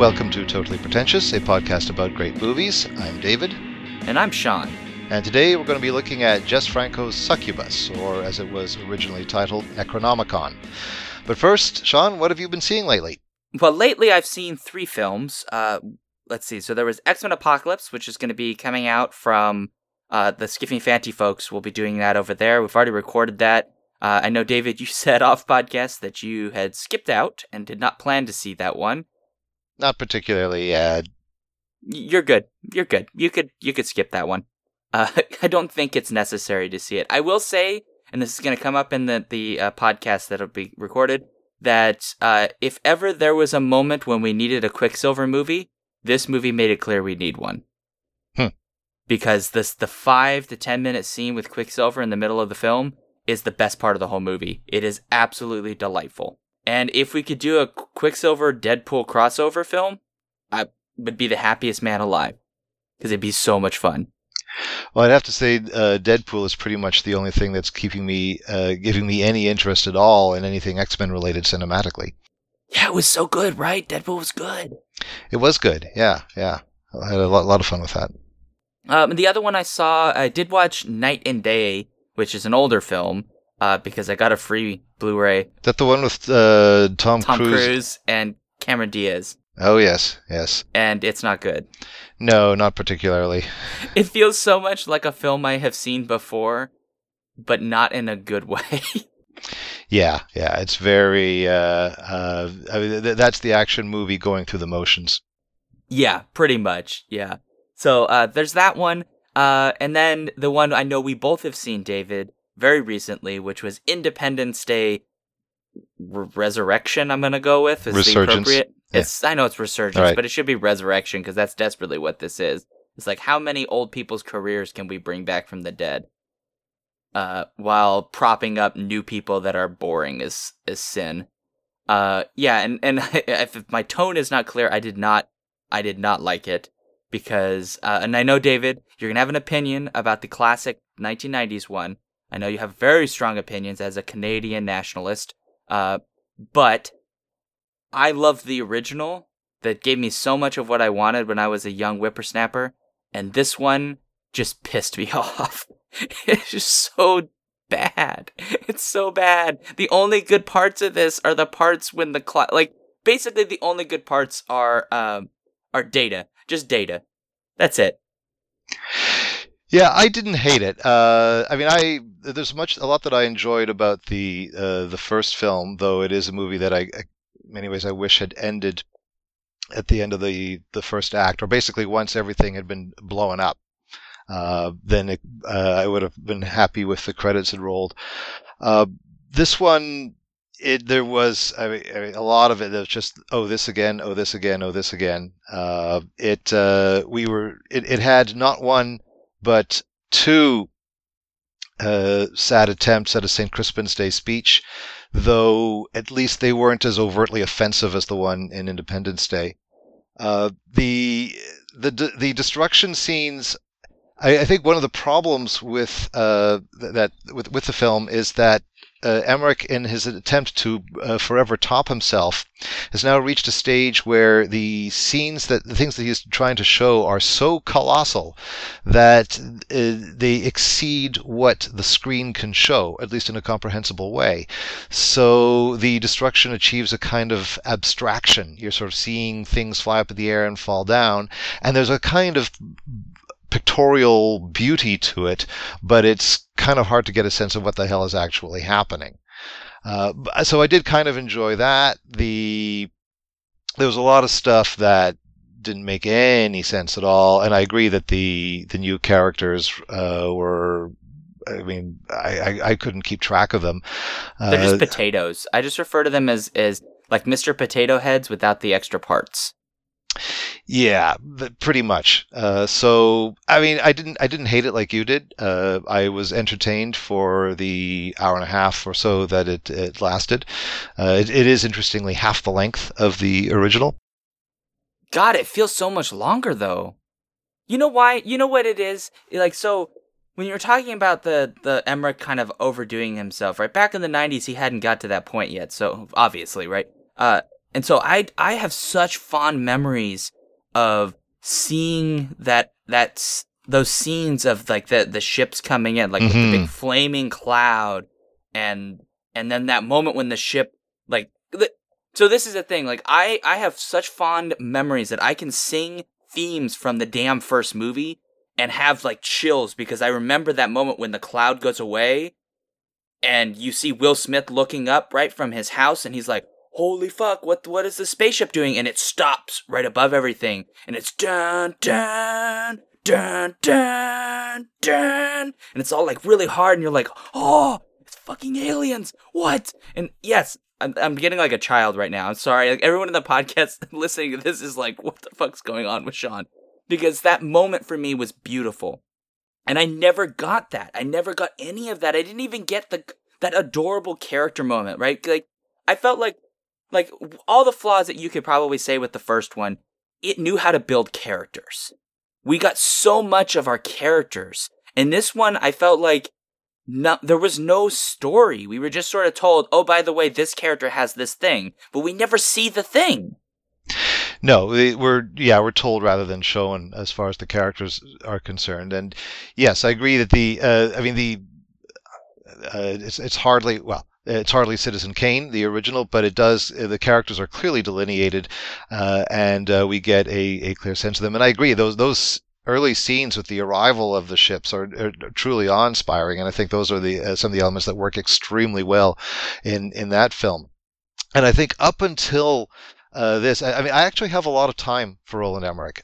Welcome to Totally Pretentious, a podcast about great movies. I'm David. And I'm Sean. And today we're going to be looking at Jess Franco's Succubus, or as it was originally titled, Necronomicon. But first, Sean, what have you been seeing lately? Well, lately I've seen 3 films. Let's see. So there was X-Men Apocalypse, which is going to be coming out from the Skiffy Fanty folks. We'll be doing that over there. We've already recorded that. I know, David, you said off podcast that you had skipped out and did not plan to see that one. Not particularly, You're good. You're good. You could skip that one. I don't think it's necessary to see it. I will say, and this is going to come up in the podcast that'll be recorded, that if ever there was a moment when we needed a Quicksilver movie, this movie made it clear we need one. Because the 5 to 10 minute scene with Quicksilver in the middle of the film is the best part of the whole movie. It is absolutely delightful. And if we could do a Quicksilver Deadpool crossover film, I would be the happiest man alive. Because it'd be so much fun. Well, I'd have to say Deadpool is pretty much the only thing that's keeping me, giving me any interest at all in anything X-Men related cinematically. Yeah, it was so good, right? Deadpool was good. It was good, yeah. I had a lot of fun with that. The other one I did watch Night and Day, which is an older film, because I got a free Blu-ray. Is that the one with Tom Cruise and Cameron Diaz. Oh, yes. And it's not good. No, not particularly. It feels so much like a film I have seen before, but not in a good way. Yeah, it's very, that's the action movie going through the motions. Yeah, pretty much, yeah. So, there's that one, and then the one I know we both have seen, David, very recently, which was Independence Day Resurrection, I'm gonna go with, is Resurgence. the appropriate. Yeah. I know it's Resurgence, right. But it should be Resurrection, because that's desperately what this is. It's like, how many old people's careers can we bring back from the dead? While propping up new people that are boring as sin. And if my tone is not clear, I did not like it, because, and I know, David, you're gonna have an opinion about the classic 1990s one. I know you have very strong opinions as a Canadian nationalist, but I loved the original that gave me so much of what I wanted when I was a young whippersnapper, and this one just pissed me off. It's just so bad. It's so bad. The only good parts of this are the parts when basically the only good parts are Data. Just Data. That's it. Yeah, I didn't hate it. There's a lot that I enjoyed about the first film, though it is a movie that in many ways I wish had ended at the end of the first act, or basically once everything had been blown up. Then I would have been happy with the credits had rolled. This one, there was a lot of it that was just this again. It had not one but 2 sad attempts at a St. Crispin's Day speech, though at least they weren't as overtly offensive as the one in Independence Day. The destruction scenes. I think one of the problems with with the film is that Emmerich, in his attempt to forever top himself, has now reached a stage where the things that he's trying to show are so colossal that they exceed what the screen can show, at least in a comprehensible way. So the destruction achieves a kind of abstraction. You're sort of seeing things fly up in the air and fall down, and there's a kind of pictorial beauty to it, but it's kind of hard to get a sense of what the hell is actually happening. So I did kind of enjoy that. There was a lot of stuff that didn't make any sense at all, and I agree that the new characters were. I mean, I couldn't keep track of them. They're just potatoes. I just refer to them as like Mr. Potato Heads without the extra parts. Yeah, pretty much. So, I mean, I didn't hate it like you did. I was entertained for the hour and a half or so that it lasted. It is interestingly half the length of the original. God, it feels so much longer though. You know why? You know what it is? Like, so when you're talking about the Emmerich kind of overdoing himself, right? Back in the 90s, he hadn't got to that point yet. So obviously, right? And so I have such fond memories of seeing those scenes of like the ships coming in, like with the big flaming cloud, and then that moment when the ship like. So this is the thing, like I have such fond memories that I can sing themes from the damn first movie and have like chills because I remember that moment when the cloud goes away and you see Will Smith looking up right from his house and he's like, holy fuck, what is the spaceship doing? And it stops right above everything and it's dun dun dun dun dun and it's all like really hard and you're like, oh, it's fucking aliens. What? And yes, I'm getting like a child right now. I'm sorry. Like everyone in the podcast listening to this is like, what the fuck's going on with Sean? Because that moment for me was beautiful. And I never got that. I never got any of that. I didn't even get that adorable character moment, right? Like I felt like all the flaws that you could probably say with the first one, it knew how to build characters. We got so much of our characters. In this one, I felt like there was no story. We were just sort of told, oh, by the way, this character has this thing, but we never see the thing. No, we're told rather than shown as far as the characters are concerned. And yes, I agree that it's hardly Citizen Kane, the original, but it does. The characters are clearly delineated, and we get a clear sense of them. And I agree, those early scenes with the arrival of the ships are truly awe-inspiring, and I think those are some of the elements that work extremely well in that film. And I think up until this, I actually have a lot of time for Roland Emmerich.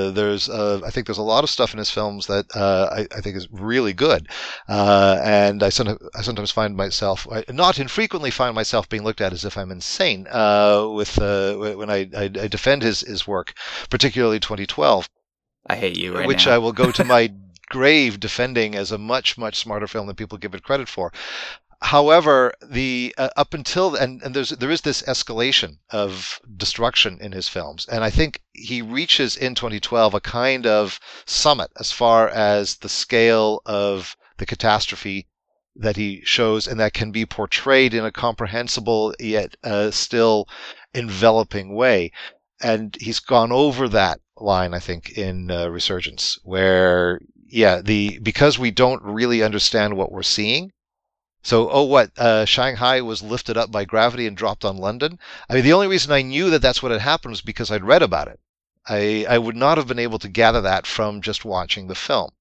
I think there's a lot of stuff in his films that I think is really good, and I sometimes find myself, not infrequently find myself being looked at as if I'm insane when I defend his work, particularly 2012. I hate you right which now. I will go to my grave defending as a much, much smarter film than people give it credit for. However, the up until and there is this escalation of destruction in his films, and I think he reaches in 2012 a kind of summit as far as the scale of the catastrophe that he shows, and that can be portrayed in a comprehensible yet still enveloping way. And he's gone over that line, I think, in Resurgence, where because we don't really understand what we're seeing. So, Shanghai was lifted up by gravity and dropped on London. I mean, the only reason I knew that that's what had happened was because I'd read about it. I would not have been able to gather that from just watching the film.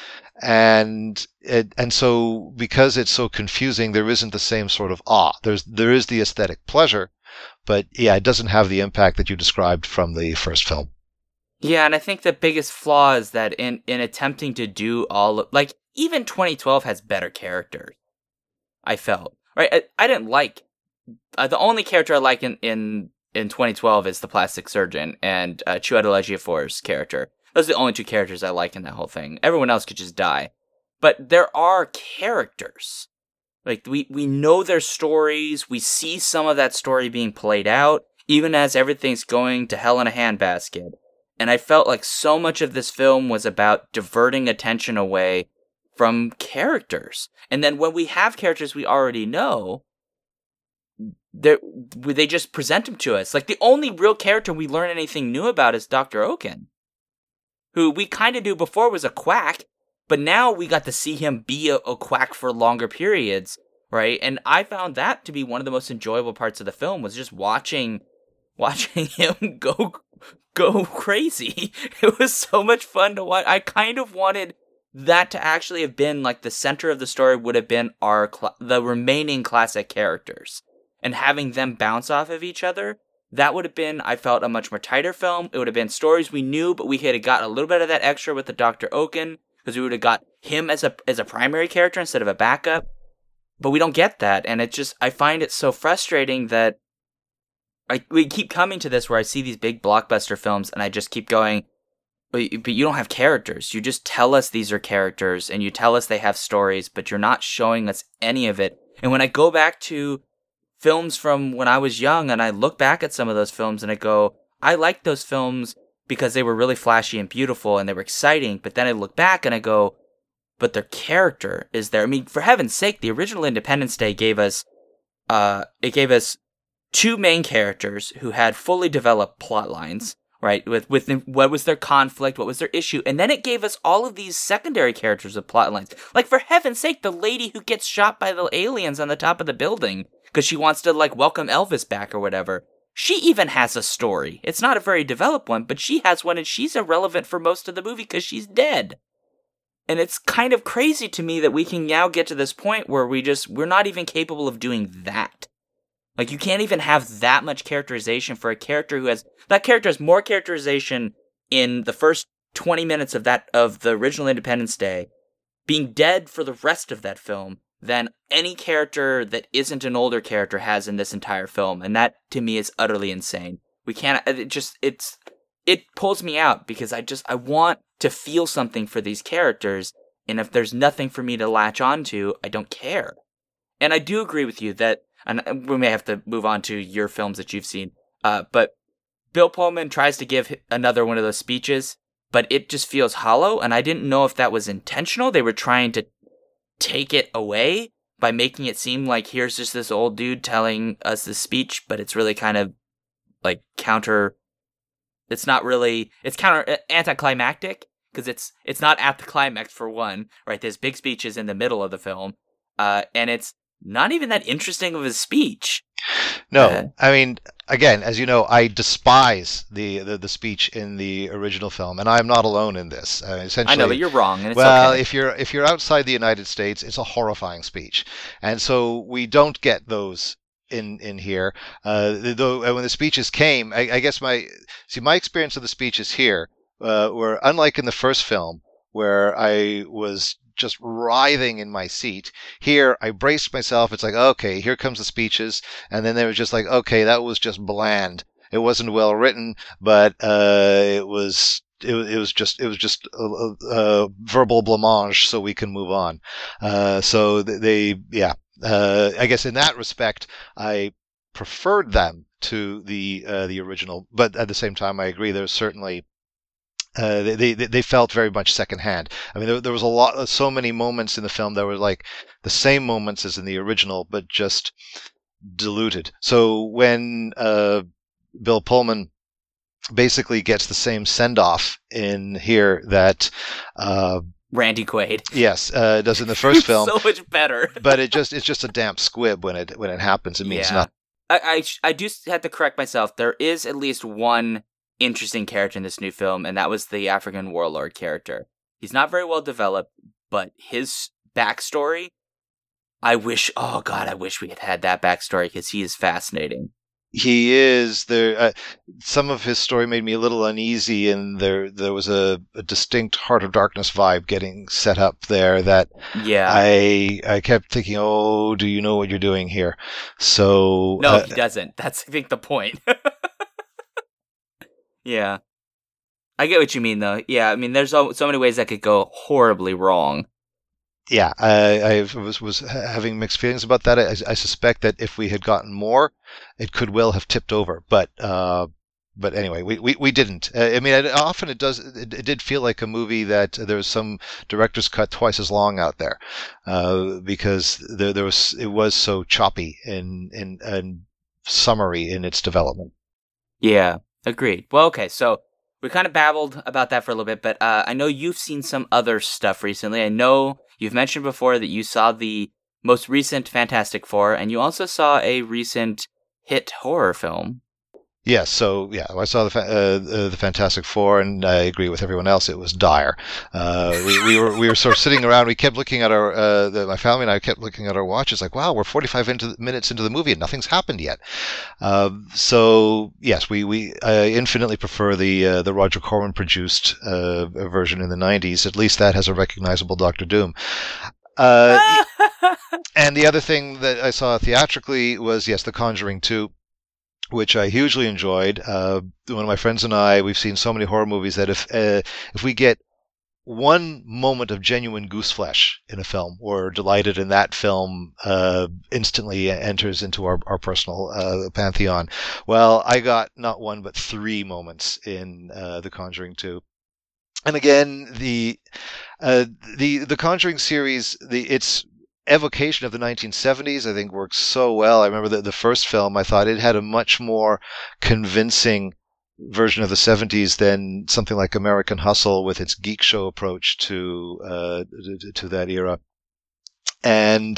And so because it's so confusing, there isn't the same sort of awe. There is the aesthetic pleasure, but yeah, it doesn't have the impact that you described from the first film. Yeah, and I think the biggest flaw is that in attempting to do even 2012 has better characters. I felt right. I didn't like the only character I like in 2012 is the plastic surgeon and Chiwetel Ejiofor's character. Those are the only two characters I like in that whole thing. Everyone else could just die. But there are characters. Like we know their stories. We see some of that story being played out, even as everything's going to hell in a handbasket. And I felt like so much of this film was about diverting attention away from characters. And then when we have characters we already know, they just present them to us. Like the only real character we learn anything new about is Dr. Oken, who we kind of knew before was a quack, but now we got to see him be a quack for longer periods, right? And I found that to be one of the most enjoyable parts of the film, was just watching him go crazy. It was so much fun to watch. I kind of wanted that to actually have been like the center of the story would have been the remaining classic characters, and having them bounce off of each other. That would have been, I felt, a much more tighter film. It would have been stories we knew, but we could have got a little bit of that extra with the Dr. Oken, because we would have got him as a primary character instead of a backup. But we don't get that, and I find it so frustrating that we keep coming to this where I see these big blockbuster films, and I just keep going, but you don't have characters. You just tell us these are characters, and you tell us they have stories, but you're not showing us any of it. And when I go back to films from when I was young, and I look back at some of those films, and I go, I like those films because they were really flashy and beautiful, and they were exciting, but then I look back, and I go, but their character is there. I mean, for heaven's sake, the original Independence Day gave us two main characters who had fully developed plot lines, right? With what was their conflict, what was their issue, and then it gave us all of these secondary characters with plot lines. Like, for heaven's sake, the lady who gets shot by the aliens on the top of the building because she wants to, like, welcome Elvis back or whatever. She even has a story. It's not a very developed one, but she has one, and she's irrelevant for most of the movie because she's dead. And it's kind of crazy to me that we can now get to this point where we're not even capable of doing that. Like, you can't even have that much characterization for a character that character has more characterization in the first 20 minutes of the original Independence Day, being dead for the rest of that film, than any character that isn't an older character has in this entire film. And that, to me, is utterly insane. It pulls me out because I want to feel something for these characters. And if there's nothing for me to latch onto, I don't care. And I do agree with you that, and we may have to move on to your films that you've seen, but Bill Pullman tries to give another one of those speeches, but it just feels hollow, and I didn't know if that was intentional. They were trying to take it away by making it seem like here's just this old dude telling us this speech, but it's really kind of like it's counter anticlimactic, because it's not at the climax, for one, right? There's big speeches in the middle of the film, and it's not even that interesting of a speech. No, I mean, again, as you know, I despise the speech in the original film, and I'm not alone in this. Essentially, I know, but you're wrong, and it's well, okay. if you're outside the United States, it's a horrifying speech, and so we don't get those in here. Though when the speeches came, I guess my experience of the speeches here were unlike in the first film, where I was just writhing in my seat. Here, I braced myself. It's like, okay, here comes the speeches. And then they were just like, okay, that was just bland. It wasn't well written, but it was just verbal blancmange, so we can move on. So I guess in that respect, I preferred them to the original. But at the same time, I agree. There's certainly they felt very much secondhand. I mean, there was so many moments in the film that were like the same moments as in the original, but just diluted. So when Bill Pullman basically gets the same send off in here that Randy Quaid, yes, does in the first film, so much better. But it's just a damp squib when it happens. It means nothing. I do have to correct myself. There is at least one interesting character in this new film, and that was the African warlord character. He's not very well developed, but his backstory, I wish we had had that backstory, because he is fascinating. He is there. Some of his story made me a little uneasy, and there was a distinct Heart of Darkness vibe getting set up there that I kept thinking, oh, do you know what you're doing here? So no, he doesn't. That's, I think, the point. Yeah. I get what you mean, though. Yeah, I mean, there's so many ways that could go horribly wrong. Yeah, I was having mixed feelings about that. I suspect that if we had gotten more, it could well have tipped over. But anyway, we didn't. I mean, often it did feel like a movie that there was some director's cut twice as long out there, because it was so choppy and summary in its development. Yeah. Agreed. Well, okay, so we kind of babbled about that for a little bit, but I know you've seen some other stuff recently. I know you've mentioned before that you saw the most recent Fantastic Four, and you also saw a recent hit horror film. Yes, so yeah, I saw the Fantastic Four, and I agree with everyone else. It was dire. We were sort of sitting around. We kept looking at my family and I kept looking at our watches, like, wow, we're 45 minutes into the movie and nothing's happened yet. So yes, we infinitely prefer the Roger Corman produced version in the '90s. At least that has a recognizable Doctor Doom. And the other thing that I saw theatrically was, yes, The Conjuring 2. Which I hugely enjoyed. One of my friends and I, we've seen so many horror movies that if we get one moment of genuine goose flesh in a film, we're delighted, and that film instantly enters into our personal pantheon. Well, I got not one but three moments in The Conjuring 2. And again, the Conjuring series, it's evocation of the 1970s, I think, works so well. I remember the first film, I thought it had a much more convincing version of the 70s than something like American Hustle with its geek show approach to that era. And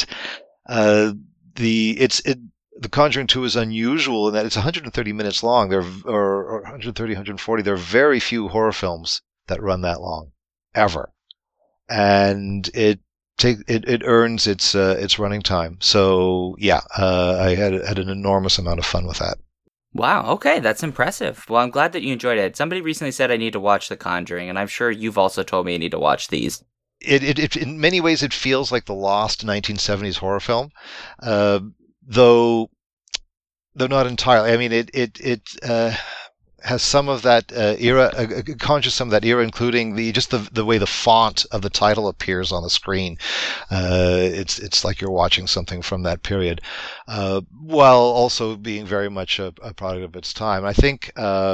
the Conjuring 2 is unusual in that it's 130 minutes long. Or 130, 140. There are very few horror films that run that long, ever. And it earns its running time. So yeah, I had an enormous amount of fun with that. Wow, okay, that's impressive. Well, I'm glad that you enjoyed it. Somebody recently said I need to watch The Conjuring, and I'm sure you've also told me I need to watch these. It in many ways it feels like the lost 1970s horror film, though not entirely. I mean, it has some of that era, conjures some of that era, including the way the font of the title appears on the screen. It's like you're watching something from that period, while also being very much a product of its time. I think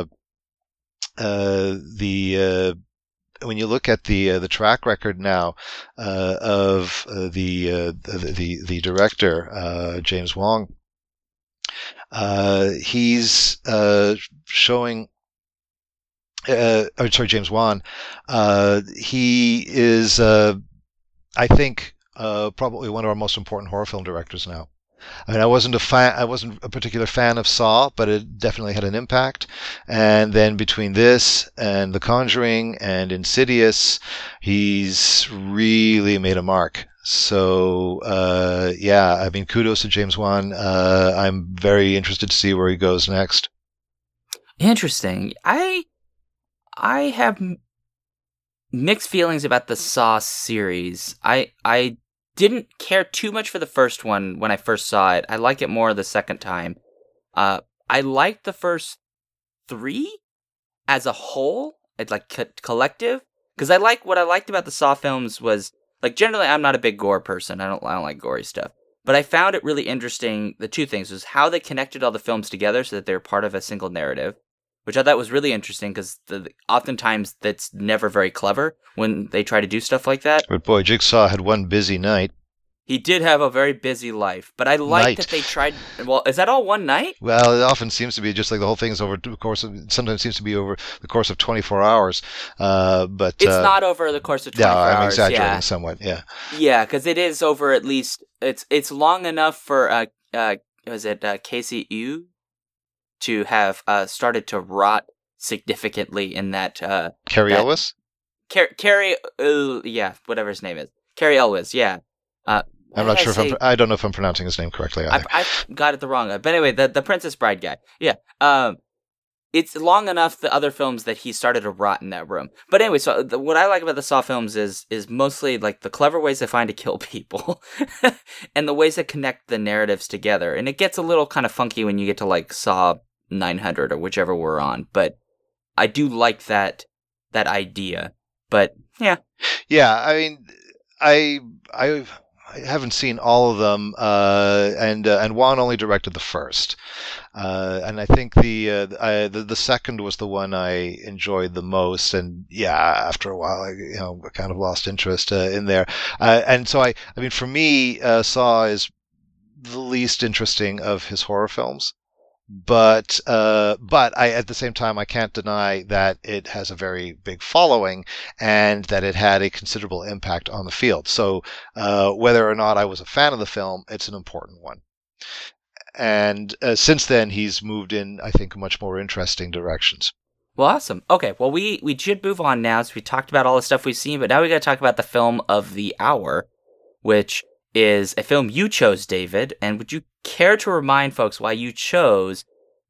when you look at the track record now of the director James Wong. He's showing. James Wan. He is, I think, probably one of our most important horror film directors now. I mean, I wasn't a particular fan of Saw, but it definitely had an impact. And then between this and The Conjuring and Insidious, he's really made a mark. So yeah, I mean, kudos to James Wan. I'm very interested to see where he goes next. Interesting. I have mixed feelings about the Saw series. I didn't care too much for the first one when I first saw it. I like it more the second time. I liked the first 3 as a whole, like collective, because what I liked about the Saw films was, like, generally I'm not a big gore person. I don't like gory stuff. But I found it really interesting. The 2 things was how they connected all the films together so that they were part of a single narrative, which I thought was really interesting because oftentimes that's never very clever when they try to do stuff like that. But boy, Jigsaw had one busy night. He did have a very busy life, but I like that they tried. Well, is that all one night? Well, it often seems to be just like the whole thing is over the course of. Sometimes seems to be over the course of 24 hours, but it's not over the course of 24 hours. No, I'm exaggerating somewhat. Yeah. Yeah, because it is over at least. It's long enough for was it Casey Yu to have started to rot significantly in that. Cary Elwes. Cary, yeah, whatever his name is, Cary Elwes. Yeah. I'm not sure if I don't know if I'm pronouncing his name correctly either. I got it the wrong way. But anyway, the Princess Bride guy. Yeah. It's long enough the other films that he started to rot in that room. But anyway, so what I like about the Saw films is mostly like the clever ways they find to kill people and the ways that connect the narratives together. And it gets a little kind of funky when you get to like Saw 900 or whichever we're on. But I do like that idea. But yeah. Yeah, I mean, I haven't seen all of them, and Wan only directed the first, and I think the second was the one I enjoyed the most, and yeah, after a while, I kind of lost interest in there, and so I mean, for me, Saw is the least interesting of his horror films. But I at the same time I can't deny that it has a very big following and that it had a considerable impact on the field. So whether or not I was a fan of the film, it's an important one. And since then, he's moved in, I think, much more interesting directions. Well, awesome. Okay, well, we should move on now. So we talked about all the stuff we've seen, but now we got to talk about the film of the hour, which is a film you chose, David. And would you care to remind folks why you chose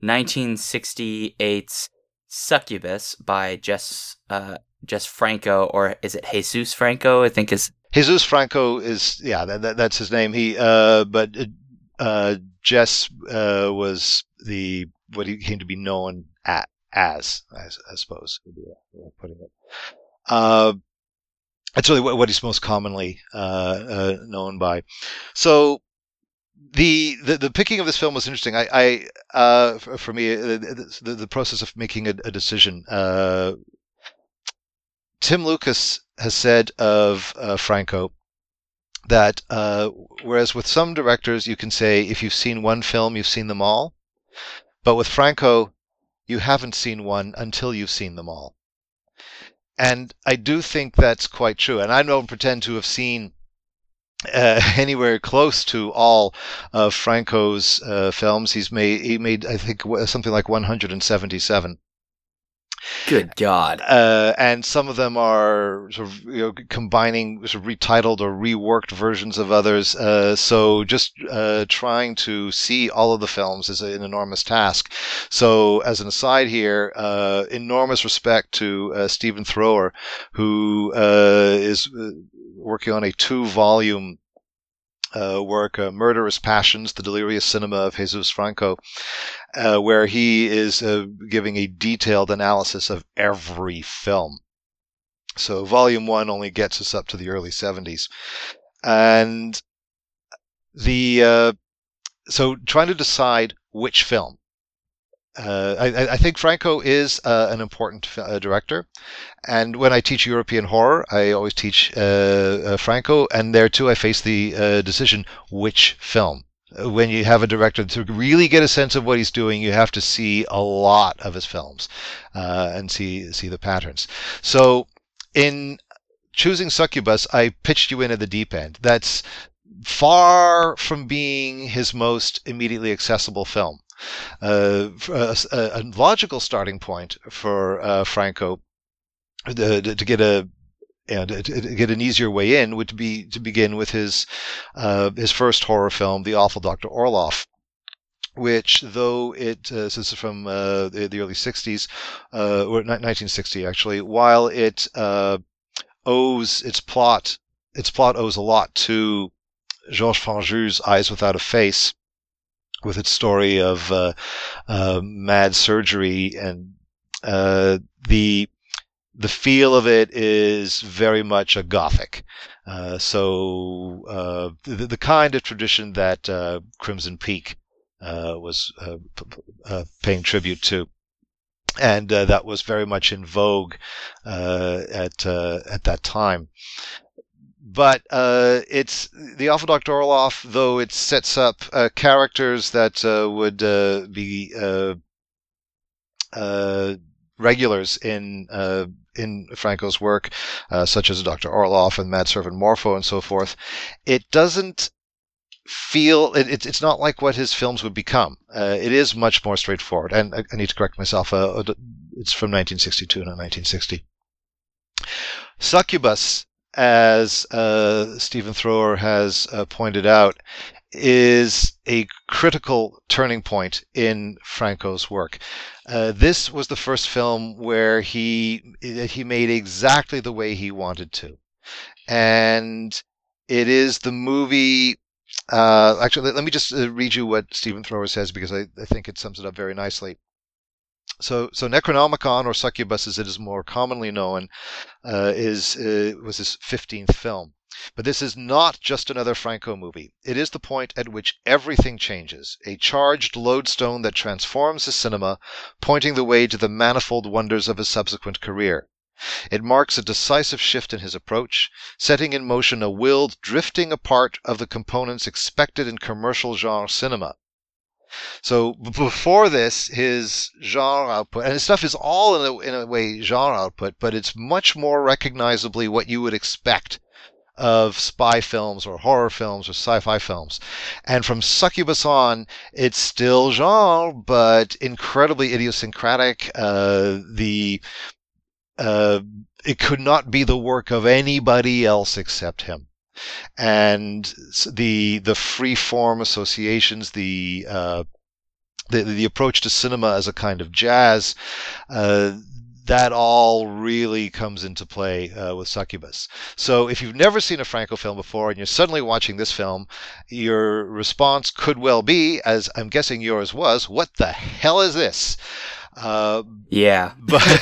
1968's Succubus by Jess Franco, or is it Jesus Franco? I think is Jesus Franco is that's his name. Jess was what he came to be known as I suppose would be a way of putting it. That's really what he's most commonly known by. So the picking of this film was interesting. For me, the process of making a decision. Tim Lucas has said of Franco that whereas with some directors you can say if you've seen one film, you've seen them all, but with Franco, you haven't seen one until you've seen them all. And I do think that's quite true. And I don't pretend to have seen anywhere close to all of Franco's films. He made I think something like 177. Good God. And some of them are sort of combining sort of retitled or reworked versions of others. So just trying to see all of the films is an enormous task. So as an aside here, enormous respect to Stephen Thrower, who is working on a 2-volume work, Murderous Passions, The Delirious Cinema of Jesus Franco, where he is giving a detailed analysis of every film. So volume 1 only gets us up to the early 70s. And so trying to decide which film. I think Franco is an important director, and when I teach European horror, I always teach Franco, and there too I face the decision which film. When you have a director, to really get a sense of what he's doing, you have to see a lot of his films and see the patterns. So in choosing Succubus, I pitched you in at the deep end. That's far from being his most immediately accessible film. A logical starting point for Franco to get to get an easier way in would be to begin with his first horror film, The Awful Dr. Orloff, which, though it this is from the early 60s, or 1960 actually, while it owes its plot owes a lot to Georges Franju's Eyes Without a Face, with its story of mad surgery, and the feel of it is very much a Gothic. So the kind of tradition that Crimson Peak was paying tribute to. And that was very much in vogue at that time. But it's The Awful Dr. Orloff, though it sets up characters that would be regulars in Franco's work, such as Dr. Orloff and Mad Servant Morpho and so forth. It doesn't feel it's not like what his films would become. It is much more straightforward. And I need to correct myself. It's from 1962, not 1960. Succubus, as Stephen Thrower has pointed out, is a critical turning point in Franco's work. This was the first film where he made exactly the way he wanted to. And it is the movie... actually, let me just read you what Stephen Thrower says, because I think it sums it up very nicely. So Necronomicon, or Succubus as it is more commonly known, was his 15th film. But this is not just another Franco movie. It is the point at which everything changes, a charged lodestone that transforms his cinema, pointing the way to the manifold wonders of his subsequent career. It marks a decisive shift in his approach, setting in motion a willed drifting apart of the components expected in commercial genre cinema. So before this, his genre output, and his stuff is all in a way genre output, but it's much more recognizably what you would expect of spy films or horror films or sci-fi films. And from Succubus on, it's still genre, but incredibly idiosyncratic. It could not be the work of anybody else except him. And the free form associations, the approach to cinema as a kind of jazz, that all really comes into play with Succubus. So if you've never seen a Franco film before and you're suddenly watching this film, your response could well be, as I'm guessing yours was, what the hell is this? Yeah.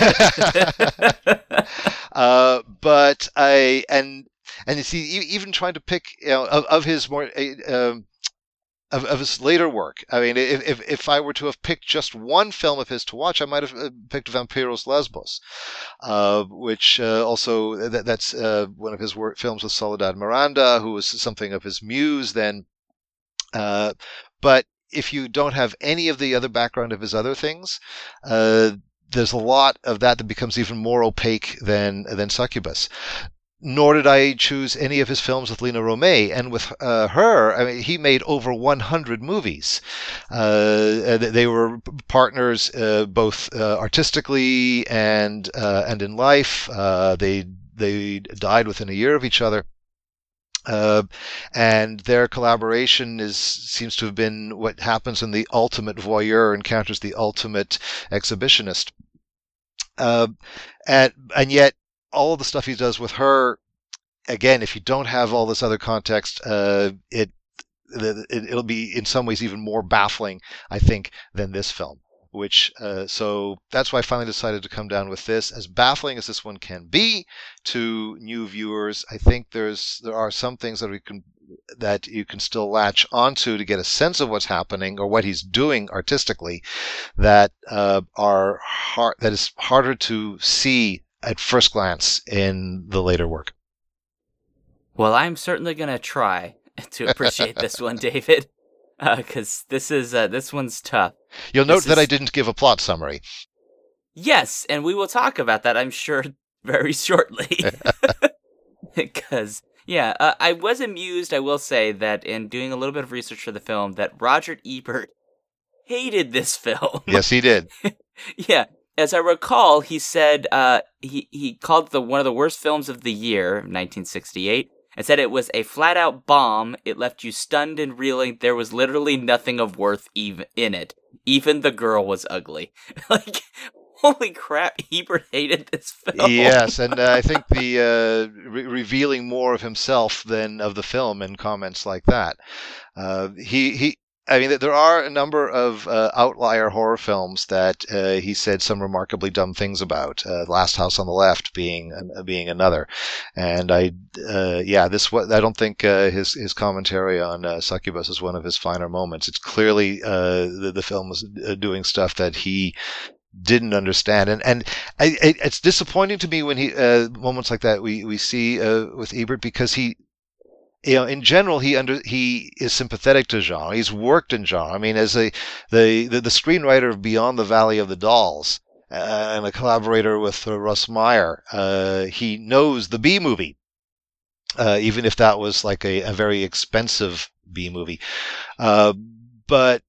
But and you see, even trying to pick, of his more of his later work. I mean, if I were to have picked just one film of his to watch, I might have picked Vampiros Lesbos, which also that's one of his films with Soledad Miranda, who was something of his muse then. But if you don't have any of the other background of his other things, there's a lot of that becomes even more opaque than Succubus. Nor did I choose any of his films with Lina Romay. And with her, I mean, he made over 100 movies. They were partners both artistically and in life. They died within a year of each other. And their collaboration seems to have been what happens when the ultimate voyeur encounters the ultimate exhibitionist. And yet, all of the stuff he does with her, again, if you don't have all this other context, it'll be in some ways even more baffling, I think, than this film. So that's why I finally decided to come down with this. As baffling as this one can be to new viewers, I think there are some things that you can still latch onto to get a sense of what's happening or what he's doing artistically that is harder to see at first glance in the later work. Well, I'm certainly going to try to appreciate this one, David, because this one's tough. You'll note that I didn't give a plot summary. Yes, and we will talk about that, I'm sure, very shortly. Because, I was amused, I will say, that in doing a little bit of research for the film, that Roger Ebert hated this film. Yes, he did. Yeah. As I recall, he said he called it one of the worst films of the year, 1968, and said it was a flat-out bomb. It left you stunned and reeling. There was literally nothing of worth even in it. Even the girl was ugly. Like, holy crap, Ebert hated this film. Yes, and I think the revealing more of himself than of the film in comments like that. I mean, there are a number of outlier horror films that he said some remarkably dumb things about. Last House on the Left being another, and I don't think his commentary on Succubus is one of his finer moments. It's clearly the film was doing stuff that he didn't understand, and it's disappointing to me when moments like that we see with Ebert, because he. In general, he is sympathetic to genre. He's worked in genre. I mean, as the screenwriter of Beyond the Valley of the Dolls and a collaborator with Russ Meyer, he knows the B movie, even if that was like a very expensive B movie. But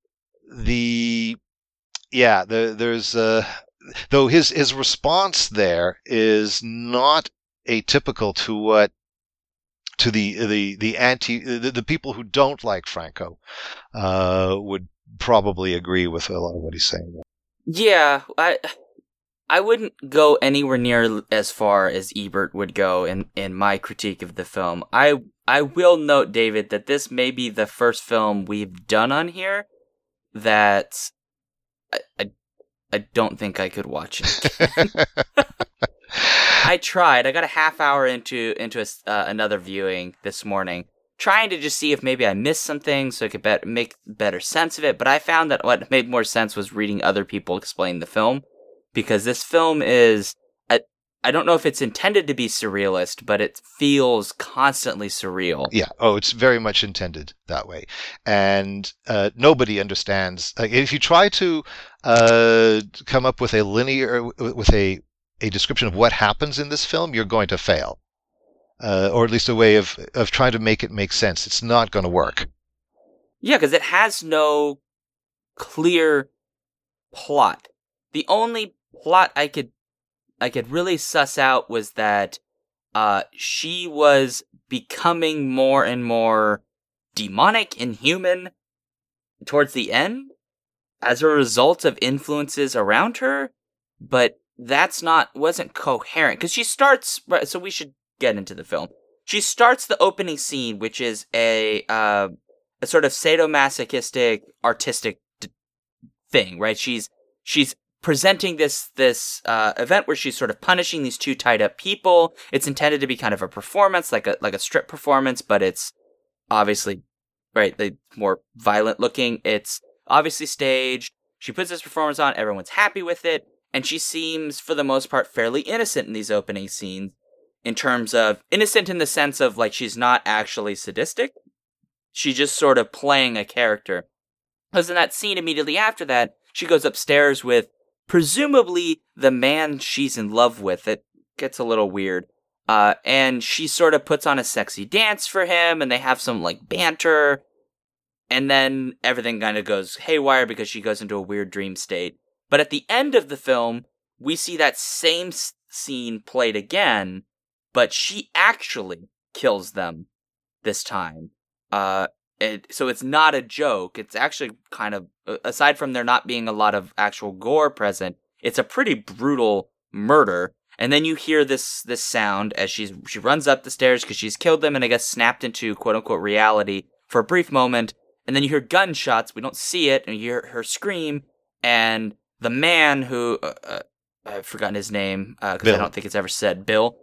there's though his response there is not atypical to the people who don't like Franco would probably agree with a lot of what he's saying. Yeah, I wouldn't go anywhere near as far as Ebert would go in my critique of the film. I will note, David, that this may be the first film we've done on here that I don't think I could watch it. I tried. I got a half hour into another viewing this morning, trying to just see if maybe I missed something so I could make better sense of it. But I found that what made more sense was reading other people explain the film, because this film is, I don't know if it's intended to be surrealist, but it feels constantly surreal. Yeah. Oh, it's very much intended that way. And nobody understands. Like, if you try to come up with a description of what happens in this film, you're going to fail. Or at least a way of trying to make it make sense. It's not going to work. Yeah, because it has no clear plot. The only plot I could really suss out was that she was becoming more and more demonic and human towards the end as a result of influences around her, but wasn't coherent, because she starts, so we should get into the film. She starts the opening scene, which is a sort of sadomasochistic artistic thing, right? She's presenting this event where she's sort of punishing these two tied up people. It's intended to be kind of a performance, like a strip performance, but it's obviously right, the more violent looking. It's obviously staged. She puts this performance on, everyone's happy with it, and she seems, for the most part, fairly innocent in these opening scenes, in terms of innocent in the sense of, like, she's not actually sadistic. She's just sort of playing a character. Because in that scene immediately after that, she goes upstairs with presumably the man she's in love with. It gets a little weird. And she sort of puts on a sexy dance for him, and they have some, like, banter. And then everything kind of goes haywire because she goes into a weird dream state. But at the end of the film, we see that same scene played again, but she actually kills them this time. So it's not a joke. It's actually kind of, aside from there not being a lot of actual gore present, it's a pretty brutal murder. And then you hear this sound as she runs up the stairs because she's killed them and I guess snapped into quote-unquote reality for a brief moment. And then you hear gunshots. We don't see it. And you hear her scream. And the man who, I've forgotten his name because I don't think it's ever said, Bill,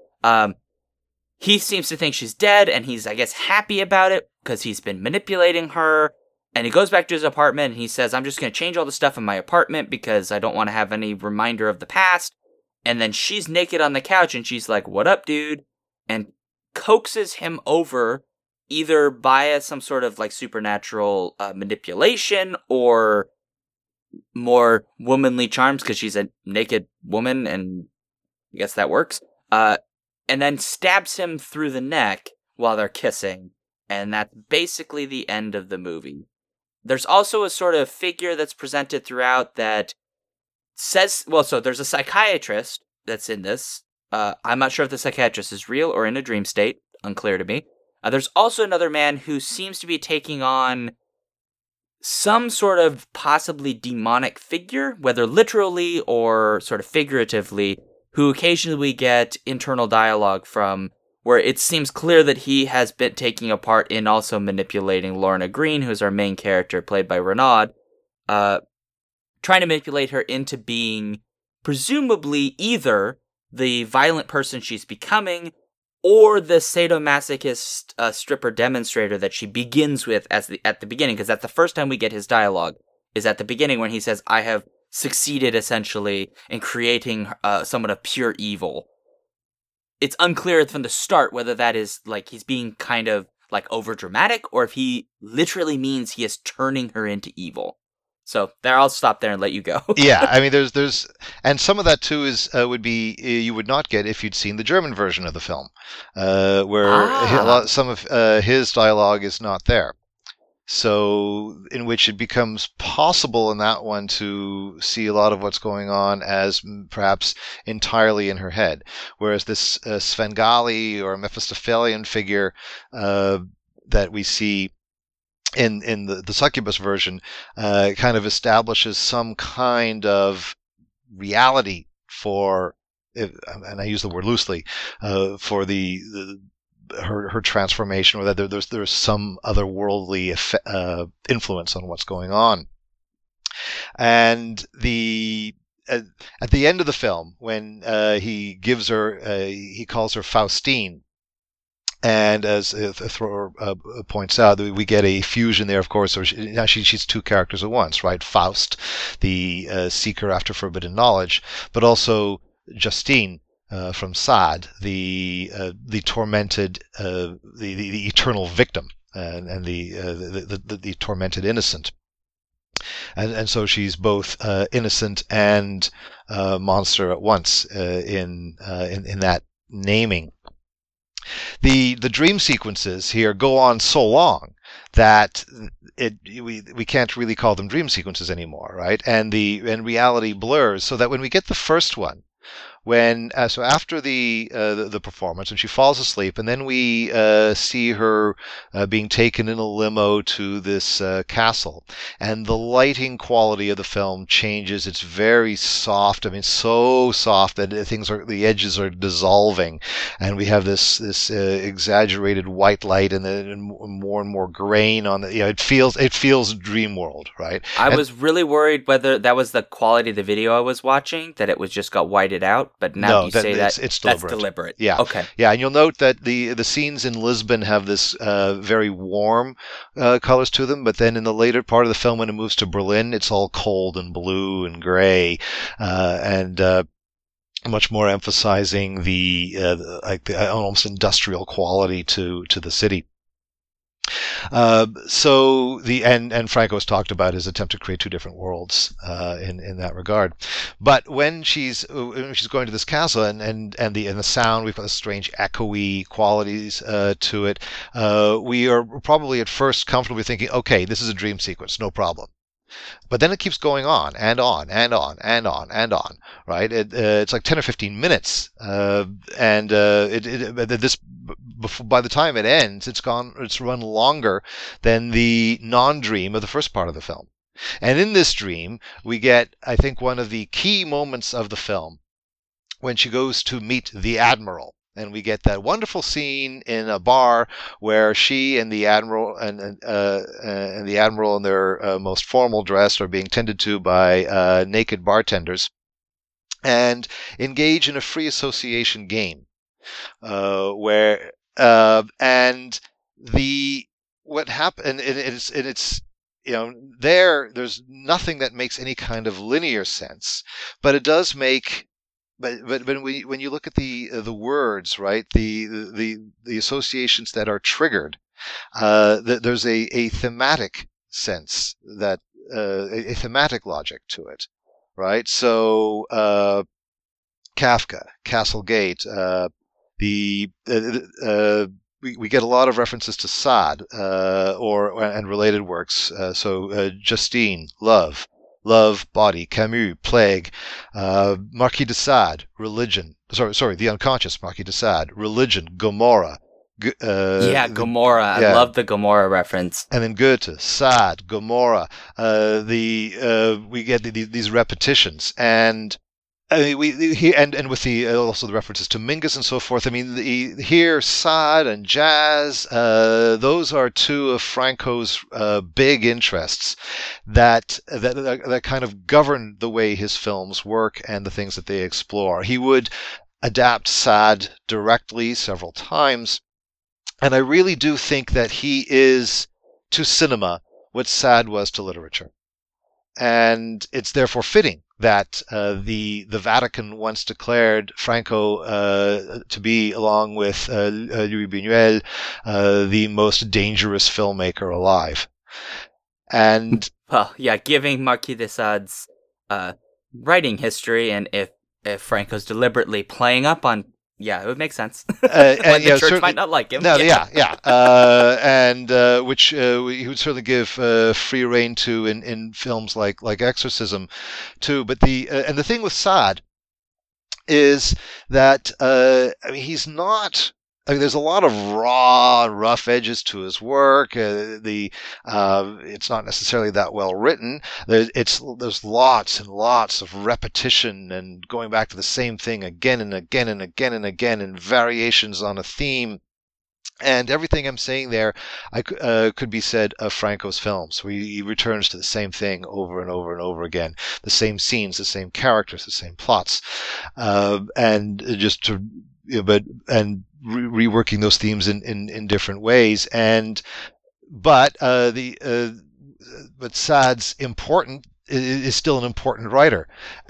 he seems to think she's dead. And he's, I guess, happy about it because he's been manipulating her. And he goes back to his apartment and he says, I'm just going to change all the stuff in my apartment because I don't want to have any reminder of the past. And then she's naked on the couch and she's like, what up, dude? And coaxes him over either via some sort of like supernatural manipulation or more womanly charms because she's a naked woman and I guess that works. And then stabs him through the neck while they're kissing. And that's basically the end of the movie. There's also a sort of figure that's presented throughout that says, well, so there's a psychiatrist that's in this. I'm not sure if the psychiatrist is real or in a dream state. Unclear to me. There's also another man who seems to be taking on some sort of possibly demonic figure, whether literally or sort of figuratively, who occasionally we get internal dialogue from, where it seems clear that he has been taking a part in also manipulating Lorna Green, who's our main character, played by Renaud, trying to manipulate her into being presumably either the violent person she's becoming or the sadomasochist stripper demonstrator that she begins with at the beginning, because that's the first time we get his dialogue, is at the beginning when he says, I have succeeded essentially in creating someone of pure evil. It's unclear from the start whether that is like he's being kind of like overdramatic or if he literally means he is turning her into evil. So there, I'll stop there and let you go. Yeah, I mean, there's, and some of that too is would be you would not get if you'd seen the German version of the film, where some of his dialogue is not there. So, in which it becomes possible in that one to see a lot of what's going on as perhaps entirely in her head, whereas this Svengali or Mephistophelian figure that we see in the succubus version kind of establishes some kind of reality for, and I use the word loosely, for her transformation, or that there's some otherworldly influence on what's going on. And at the end of the film, when he gives her, he calls her Faustine. And as Thor points out, we get a fusion there, of course. She's two characters at once, right? Faust, the seeker after forbidden knowledge, but also Justine from Sade, the tormented, the eternal victim, and the tormented innocent. And so she's both innocent and monster at once in that naming. The dream sequences here go on so long that we can't really call them dream sequences anymore, right? And reality blurs, so that when we get the first one, so after the performance, and she falls asleep, and then we see her being taken in a limo to this castle, and the lighting quality of the film changes. It's very soft. I mean, so soft that the edges are dissolving, and we have this exaggerated white light, and then more and more grain on the. It feels dream world, right? I was really worried whether that was the quality of the video I was watching, that it was just got whited out. but now No, you that say that it's that's deliberate. deliberate. Yeah, Okay. yeah, and you'll note that the scenes in Lisbon have this very warm colors to them, but then in the later part of the film, when it moves to Berlin, it's all cold and blue and gray, and much more emphasizing the almost industrial quality to the city. And Franco has talked about his attempt to create two different worlds in that regard. But when she's going to this castle and the sound, we've got the strange echoey qualities to it. We are probably at first comfortably thinking, okay, this is a dream sequence, no problem. But then it keeps going on and on and on and on and on, right? It's like 10 or 15 minutes, and by the time it ends, it's run longer than the non-dream of the first part of the film. And in this dream, we get, I think, one of the key moments of the film when she goes to meet the Admiral. And we get that wonderful scene in a bar where she and the admiral and the admiral in their most formal dress are being tended to by naked bartenders, and engage in a free association game, where and the what happened. It's there's nothing that makes any kind of linear sense, but it does make. But when you look at the words, right, the associations that are triggered, there's a thematic sense that a thematic logic to it, right? So Kafka, Castlegate, we get a lot of references to Sade and related works. So Justine, Love, Body, Camus, Plague, Marquis de Sade, Religion. Sorry, The Unconscious Marquis de Sade, Religion, Gomorrah. Gomorrah. I love the Gomorrah reference. And then Goethe, Sade, Gomorrah. We get these repetitions, and I mean, and with the also the references to Mingus and so forth. I mean, here Sade and jazz, those are two of Franco's big interests that kind of govern the way his films work and the things that they explore. He would adapt Sade directly several times, and I really do think that he is to cinema what Sade was to literature, and it's therefore fitting that the Vatican once declared Franco to be, along with Louis Buñuel, the most dangerous filmmaker alive. And well, yeah, giving Marquis de Sade's writing history, and if Franco's deliberately playing up on. Yeah, it would make sense. And the church might not like him. No, and which he would certainly give free rein to in films like Exorcism, too. But the thing with Sade is that I mean, he's not. I mean, there's a lot of raw, rough edges to his work. It's not necessarily that well written. There's lots and lots of repetition and going back to the same thing again and again and again and again, and variations on a theme. And everything I'm saying there, could be said of Franco's films, where he returns to the same thing over and over and over again, the same scenes, the same characters, the same plots, and just to. Reworking those themes in different ways, but Sade's is still an important writer,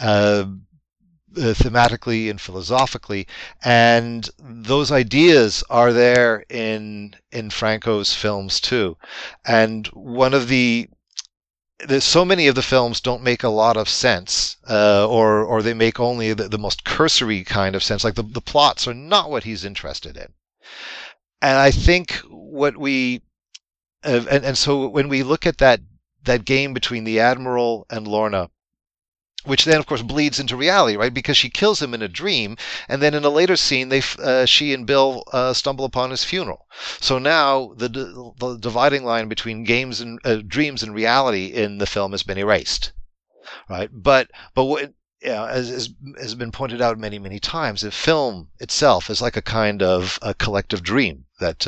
thematically and philosophically, and those ideas are there in Franco's films too. And there's so many of the films don't make a lot of sense, or they make only the most cursory kind of sense. Like the plots are not what he's interested in. And I think what we, and so when we look at that game between the Admiral and Lorna, which then, of course, bleeds into reality, right? Because she kills him in a dream, and then in a later scene, she and Bill stumble upon his funeral. So now the dividing line between dreams and reality in the film has been erased, right? But what, as has been pointed out many times, the film itself is like a kind of a collective dream that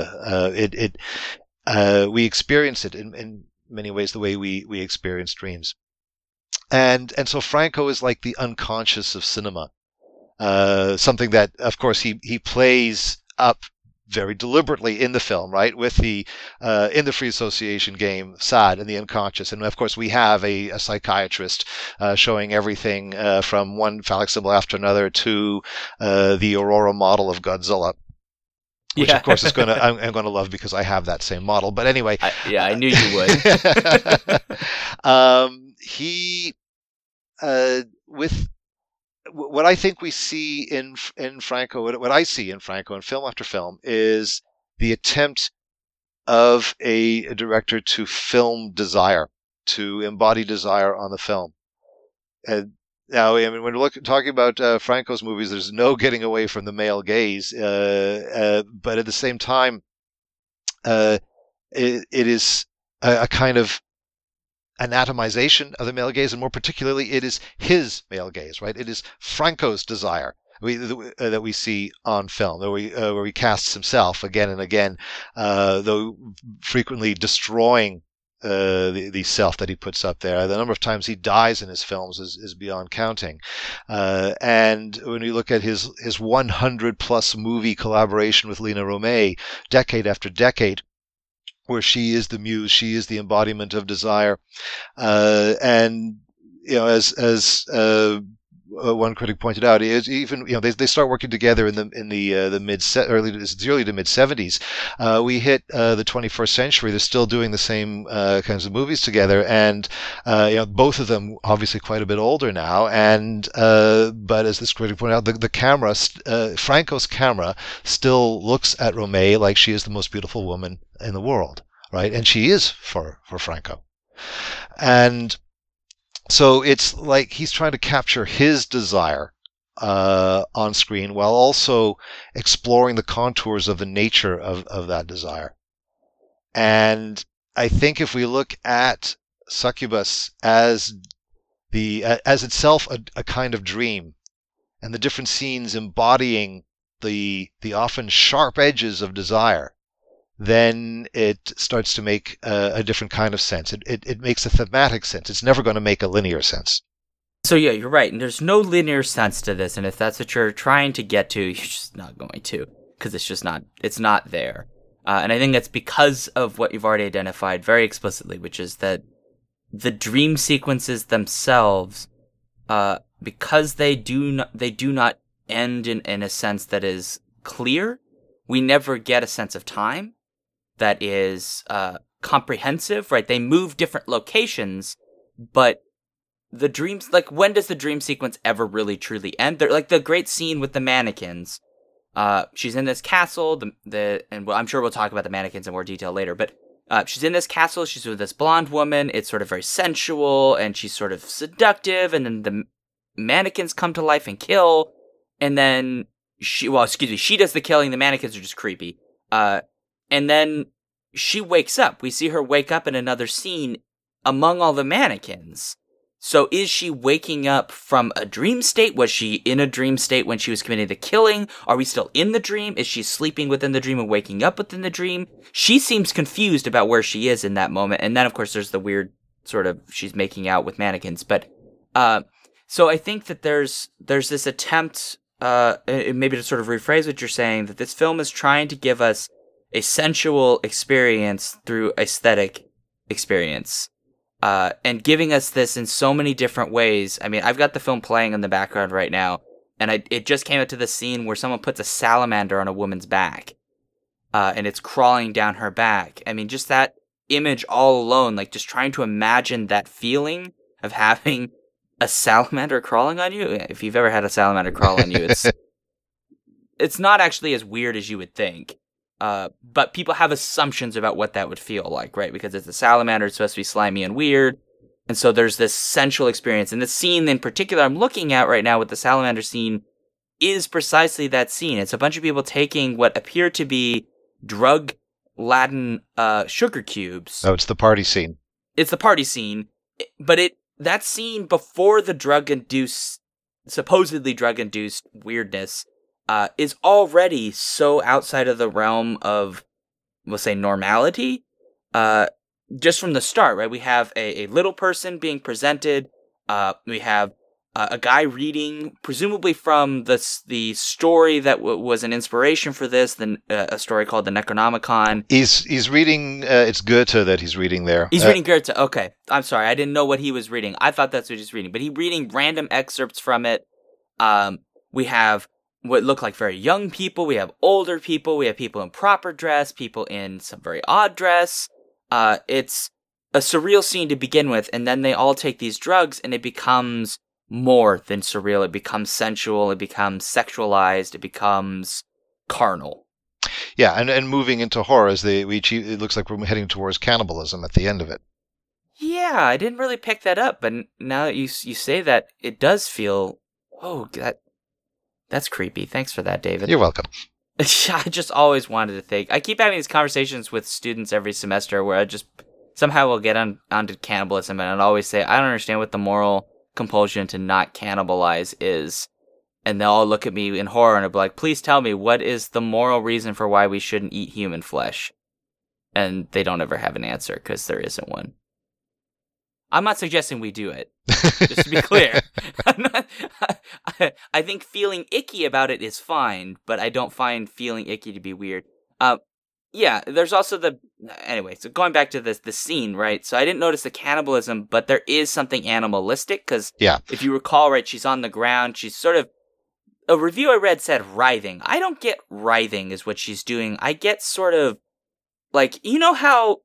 we experience it in many ways the way we experience dreams. And so Franco is like the unconscious of cinema. something that, of course, he plays up very deliberately in the film, right? With the in the free association game, Saad and the unconscious, and of course we have a psychiatrist showing everything from one phallic symbol after another to the Aurora model of Godzilla. Which of course I'm going to love because I have that same model. But anyway, I knew you would. He with what I think we see in Franco, what I see in Franco in film after film is the attempt of a director to film desire, to embody desire on the film. And now, I mean, when we're talking about Franco's movies, there's no getting away from the male gaze. But at the same time, it is a kind of anatomization of the male gaze, and more particularly, it is his male gaze, right? It is Franco's desire that we see on film, where he casts himself again and again, though frequently destroying the self that he puts up there. The number of times he dies in his films is beyond counting. And when you look at his 100 plus movie collaboration with Lina Romay, decade after decade, where she is the muse, she is the embodiment of desire, and as one critic pointed out, is even they start working together in the early to mid 70s. We hit the 21st century. They're still doing the same kinds of movies together, and both of them obviously quite a bit older now. And but as this critic pointed out, the camera, Franco's camera, still looks at Romay like she is the most beautiful woman in the world, right? And she is for Franco, and so it's like he's trying to capture his desire on screen while also exploring the contours of the nature of that desire. And I think if we look at Succubus as itself a kind of dream, and the different scenes embodying the often sharp edges of desire, then it starts to make a different kind of sense. It makes a thematic sense. It's never going to make a linear sense. So yeah, you're right. And there's no linear sense to this. And if that's what you're trying to get to, you're just not going to, because it's not there. And I think that's because of what you've already identified very explicitly, which is that the dream sequences themselves, because they do not end in a sense that is clear, we never get a sense of time that is comprehensive, right? They move different locations, but the dreams, like, when does the dream sequence ever really truly end? They're like the great scene with the mannequins. She's in this castle, and I'm sure we'll talk about the mannequins in more detail later, but she's in this castle, she's with this blonde woman, it's sort of very sensual, and she's sort of seductive, and then the mannequins come to life and kill, and then she does the killing, the mannequins are just creepy. And then she wakes up. We see her wake up in another scene among all the mannequins. So is she waking up from a dream state? Was she in a dream state when she was committing the killing? Are we still in the dream? Is she sleeping within the dream and waking up within the dream? She seems confused about where she is in that moment. And then, of course, there's the weird sort of she's making out with mannequins. But so I think that there's this attempt, maybe to sort of rephrase what you're saying, that this film is trying to give us a sensual experience through aesthetic experience, and giving us this in so many different ways. I mean, I've got the film playing in the background right now, and it just came out to the scene where someone puts a salamander on a woman's back, and it's crawling down her back. I mean, just that image all alone, like just trying to imagine that feeling of having a salamander crawling on you. If you've ever had a salamander crawl on you, it's not actually as weird as you would think. But people have assumptions about what that would feel like, right? Because it's a salamander, it's supposed to be slimy and weird. And so there's this sensual experience. And the scene in particular I'm looking at right now with the salamander scene is precisely that scene. It's a bunch of people taking what appear to be drug-laden sugar cubes. Oh, it's the party scene. It's the party scene. But that scene before the supposedly drug-induced weirdness is already so outside of the realm of, we'll say, normality, just from the start, right? We have a little person being presented, we have a guy reading, presumably from the story that was an inspiration for this, a story called the Necronomicon. He's reading. It's Goethe that he's reading there. He's reading Goethe. Okay, I'm sorry, I didn't know what he was reading. I thought that's what he's reading, but he's reading random excerpts from it. We have what look like very young people. We have older people. We have people in proper dress. People in some very odd dress. It's a surreal scene to begin with, and then they all take these drugs, and it becomes more than surreal. It becomes sensual. It becomes sexualized. It becomes carnal. Yeah, and moving into horror as it looks like we're heading towards cannibalism at the end of it. Yeah, I didn't really pick that up, but now that you say that, it does feel, that's creepy. Thanks for that, David. You're welcome. I just always wanted to think. I keep having these conversations with students every semester where I just somehow will get onto cannibalism, and I'd always say, I don't understand what the moral compulsion to not cannibalize is. And they'll all look at me in horror and I'll be like, please tell me, what is the moral reason for why we shouldn't eat human flesh? And they don't ever have an answer because there isn't one. I'm not suggesting we do it, just to be clear. I think feeling icky about it is fine, but I don't find feeling icky to be weird. Yeah, there's also anyway, so going back to the scene, right? So I didn't notice the cannibalism, but there is something animalistic, because if you recall, right, she's on the ground, she's sort of, a review I read said writhing. I don't get writhing is what she's doing. I get sort of, like, you know how,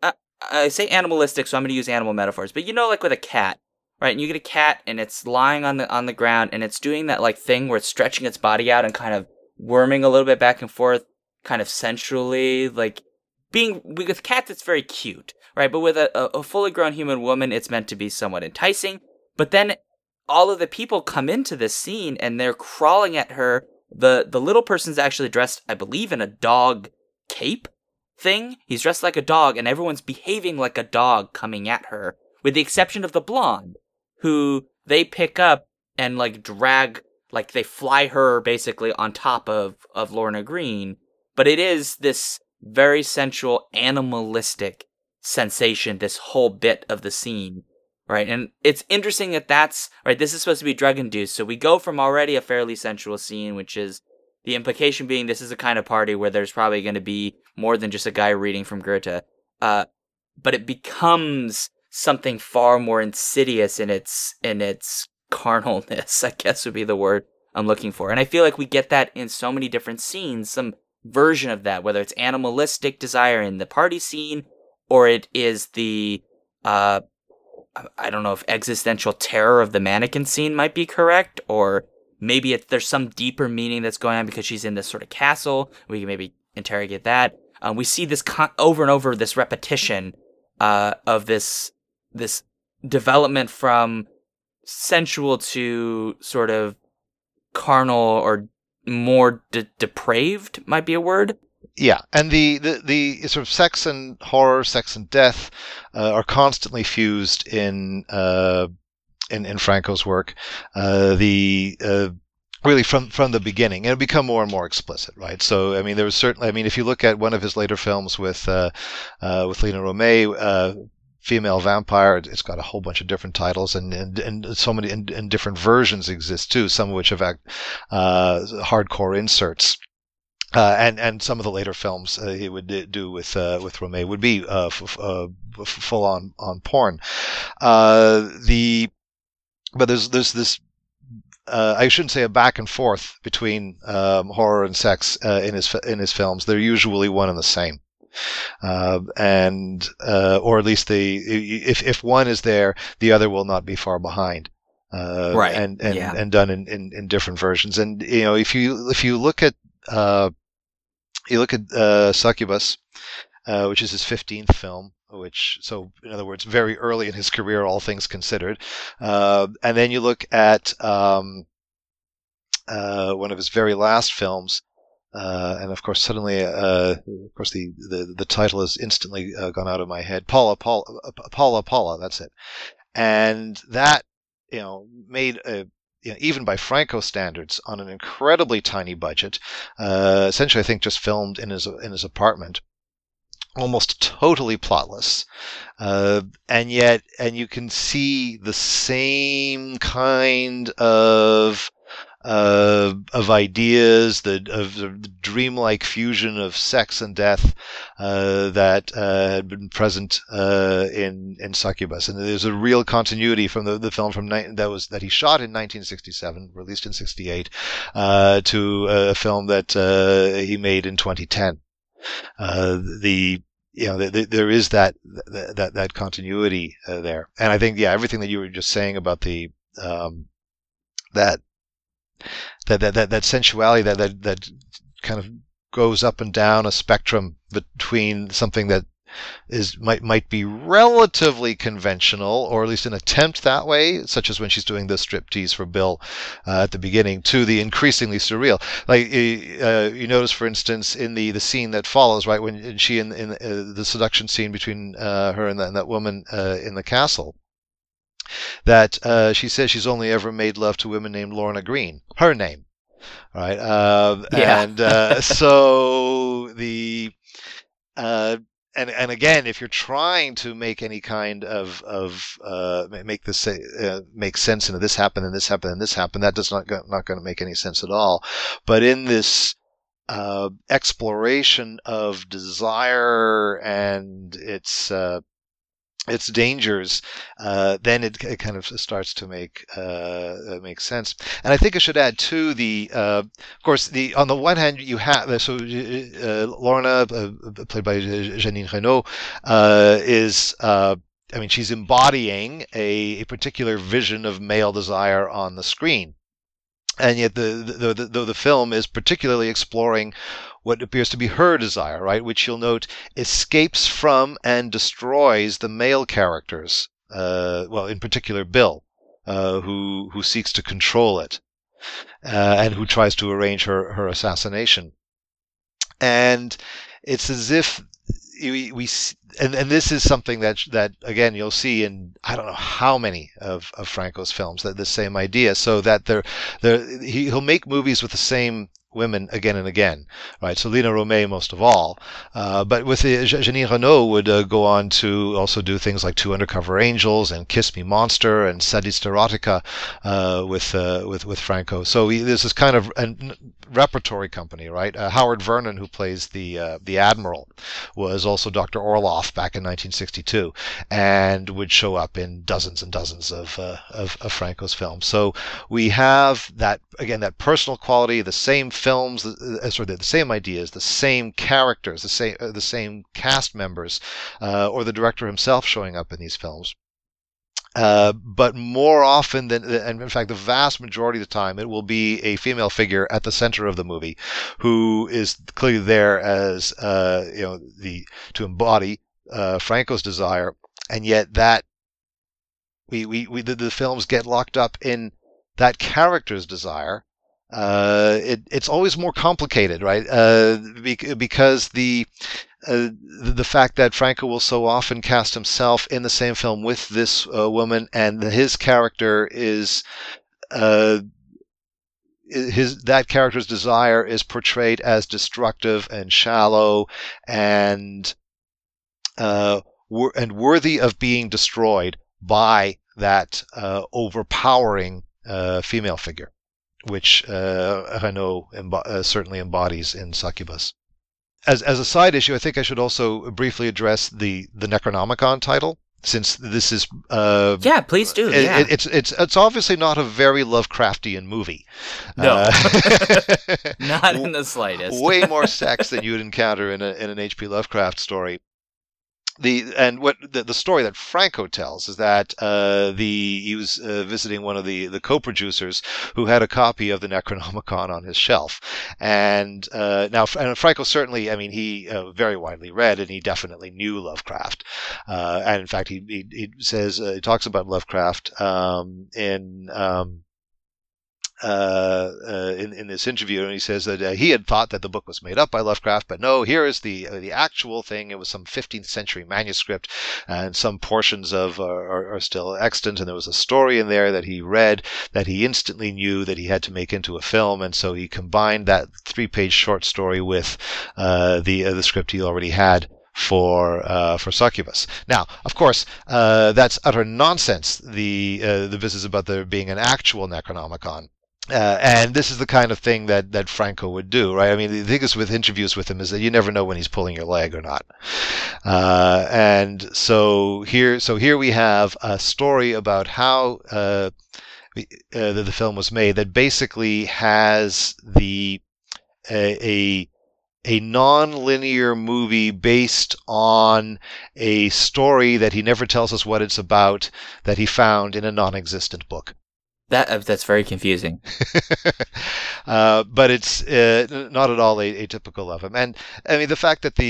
I say animalistic, so I'm going to use animal metaphors, but you know, like with a cat, right? And you get a cat, and it's lying on the ground, and it's doing that, like, thing where it's stretching its body out and kind of worming a little bit back and forth, kind of sensually, like, with cats, it's very cute, right? But with a fully grown human woman, it's meant to be somewhat enticing. But then all of the people come into this scene, and they're crawling at her. The little person's actually dressed, I believe, in a dog cape thing. He's dressed like a dog, and everyone's behaving like a dog coming at her, with the exception of the blonde, who they pick up and, like, drag, like, they fly her basically on top of Lorna Green. But it is this very sensual, animalistic sensation, this whole bit of the scene, right? And it's interesting that's, right, this is supposed to be drug-induced, so we go from already a fairly sensual scene, which is the implication being this is a kind of party where there's probably going to be more than just a guy reading from Goethe, but it becomes something far more insidious in its carnalness, I guess would be the word I'm looking for. And I feel like we get that in so many different scenes, some version of that, whether it's animalistic desire in the party scene, or it is the I don't know if existential terror of the mannequin scene might be correct, or maybe there's some deeper meaning that's going on because she's in this sort of castle. We can maybe interrogate that. We see this over and over, this repetition of this development from sensual to sort of carnal or more depraved might be a word. Yeah, and the sort of sex and horror, sex and death are constantly fused in Franco's work. Really from the beginning, and it become more and more explicit, right? So, I mean, there was certainly, I mean, if you look at one of his later films with Lina Romay, Female Vampire, it's got a whole bunch of different titles, and so many and different versions exist too. Some of which have hardcore inserts. And some of the later films he would do with Romay would be full on porn. But there's this I shouldn't say a back and forth between horror and sex in his films. They're usually one and the same. Or at least if one is there, the other will not be far behind. Right. And done in different versions. And you know, if you look at Succubus, which is his 15th film, so in other words, very early in his career, all things considered, and then you look at one of his very last films. And of course, suddenly, the title has instantly gone out of my head. Paula, that's it. And that, you know, made even by Franco standards, on an incredibly tiny budget, essentially, I think just filmed in his apartment. almost totally plotless. And you can see the same kind of ideas, of the dreamlike fusion of sex and death that had been present in Succubus, and there's a real continuity from the film that he shot in 1967, released in '68, to a film that he made in 2010. There is that continuity there, and I think everything that you were just saying about the that sensuality that kind of goes up and down a spectrum between something that might be relatively conventional, or at least an attempt that way, such as when she's doing the striptease for Bill at the beginning, to the increasingly surreal. Like you notice, for instance, in the scene that follows, right, when she in the seduction scene between her and that woman in the castle, that she says she's only ever made love to women named Lorna Green, her name, right? And so the and again, if you're trying to make any kind of make this make sense, and this happened and this happened and this happened, that does not going to make any sense at all. But in this exploration of desire and its dangers, then it kind of starts to make sense. And I think I should add too, of course, on the one hand you have Lorna, played by Jeanine Renaud, is she's embodying a particular vision of male desire on the screen. And yet the film is particularly exploring what appears to be her desire, right? Which you'll note escapes from and destroys the male characters. In particular Bill, who seeks to control it, and who tries to arrange her assassination. And it's as if and this is something that again you'll see in I don't know how many of Franco's films, that the same idea, so that he'll make movies with the same women again and again, right? So Lina Romay most of all, but with Jeanine Renaud would go on to also do things like Two Undercover Angels and Kiss Me Monster and Sadista Erotica with Franco. So this is kind of a repertory company, right? Howard Vernon, who plays the Admiral, was also Dr. Orloff back in 1962, and would show up in dozens and dozens of Franco's films. So we have that personal quality, the same films, the same ideas, the same characters, the same cast members, or the director himself showing up in these films. But more often and in fact, the vast majority of the time, it will be a female figure at the center of the movie, who is clearly there as to embody Franco's desire, and yet that the films get locked up in that character's desire. It's always more complicated, right? Because the fact that Franco will so often cast himself in the same film with this woman, and his character is that character's desire is portrayed as destructive and shallow and worthy of being destroyed by that overpowering female figure, which Renaud certainly embodies in Succubus. As a side issue, I think I should also briefly address the Necronomicon title, since this is please do. It's obviously not a very Lovecraftian movie. No, not in the slightest. Way more sex than you would encounter in an H.P. Lovecraft story. The story that Franco tells is that he was visiting one of the co-producers who had a copy of the Necronomicon on his shelf, and Franco certainly, he very widely read, and he definitely knew Lovecraft, and in fact he says he talks about Lovecraft in this interview, and he says that he had thought that the book was made up by Lovecraft, but no, here is the actual thing. It was some 15th century manuscript, and some portions of are still extant, and there was a story in there that he read that he instantly knew that he had to make into a film, and so he combined that 3-page short story with the script he already had for succubus. Now, of course, that's utter nonsense. The business about there being an actual Necronomicon. And this is the kind of thing that Franco would do, right? I mean, the thing is with interviews with him is that you never know when he's pulling your leg or not. And so here we have a story about how the film was made that basically has a non-linear movie based on a story that he never tells us what it's about, that he found in a non-existent book. That's very confusing. But it's not at all atypical of him. And I mean, the fact that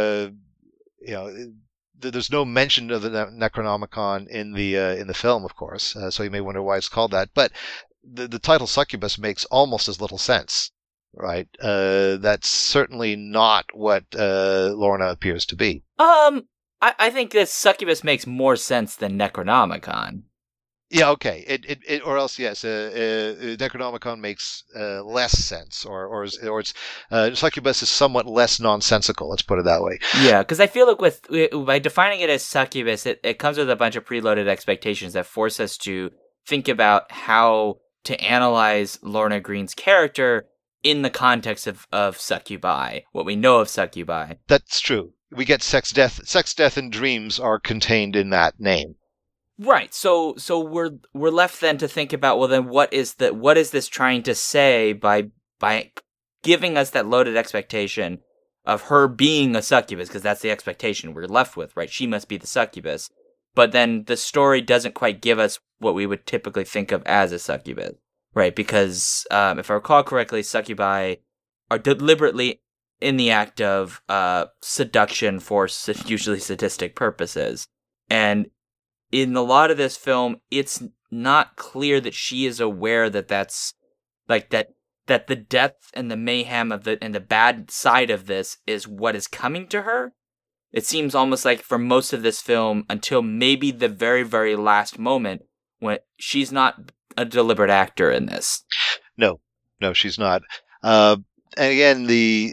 there's no mention of the Necronomicon in the film, of course. So you may wonder why it's called that. But the title Succubus makes almost as little sense, right? That's certainly not what Lorna appears to be. I think that Succubus makes more sense than Necronomicon. Yeah, okay. It or else yes, Necronomicon makes less sense, or it's Succubus is somewhat less nonsensical. Let's put it that way. Yeah, because I feel like by defining it as Succubus, it comes with a bunch of preloaded expectations that force us to think about how to analyze Lorna Greene's character in the context of succubi, what we know of succubi. That's true. We get sex, death, and dreams are contained in that name. Right. So we're left then to think about, well, then what is this trying to say by giving us that loaded expectation of her being a succubus, because that's the expectation we're left with, right? She must be the succubus. But then the story doesn't quite give us what we would typically think of as a succubus, right? Because if I recall correctly, succubi are deliberately in the act of seduction for usually sadistic purposes. And in a lot of this film, it's not clear that she is aware that that's like that the death and the mayhem and the bad side of this is what is coming to her. It seems almost like for most of this film, until maybe the very, very last moment, when she's not a deliberate actor in this. No, she's not. And again,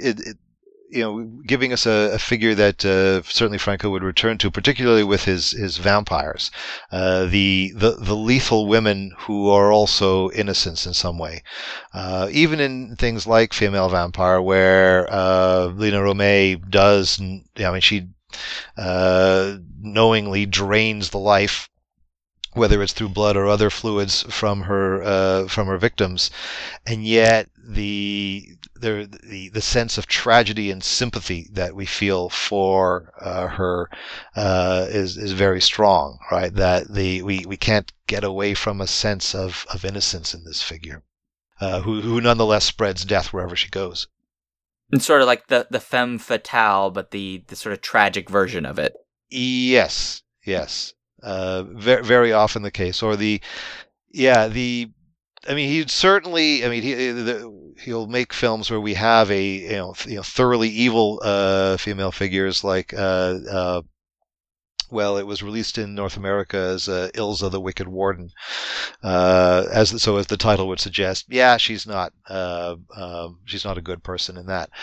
giving us a figure that certainly Franco would return to, particularly with his vampires, the lethal women who are also innocents in some way, even in things like Female Vampire, where Lina Romay does, she knowingly drains the life, whether it's through blood or other fluids, from her victims, and yet the sense of tragedy and sympathy that we feel for her is very strong, right? That we can't get away from a sense of innocence in this figure, who nonetheless spreads death wherever she goes. And sort of like the femme fatale, but the sort of tragic version of it. Yes. Very, very often the case, or he'll make films where we have thoroughly evil female figures, like it was released in North America as Ilsa the Wicked Warden, as the title would suggest. Yeah, she's not a good person in that,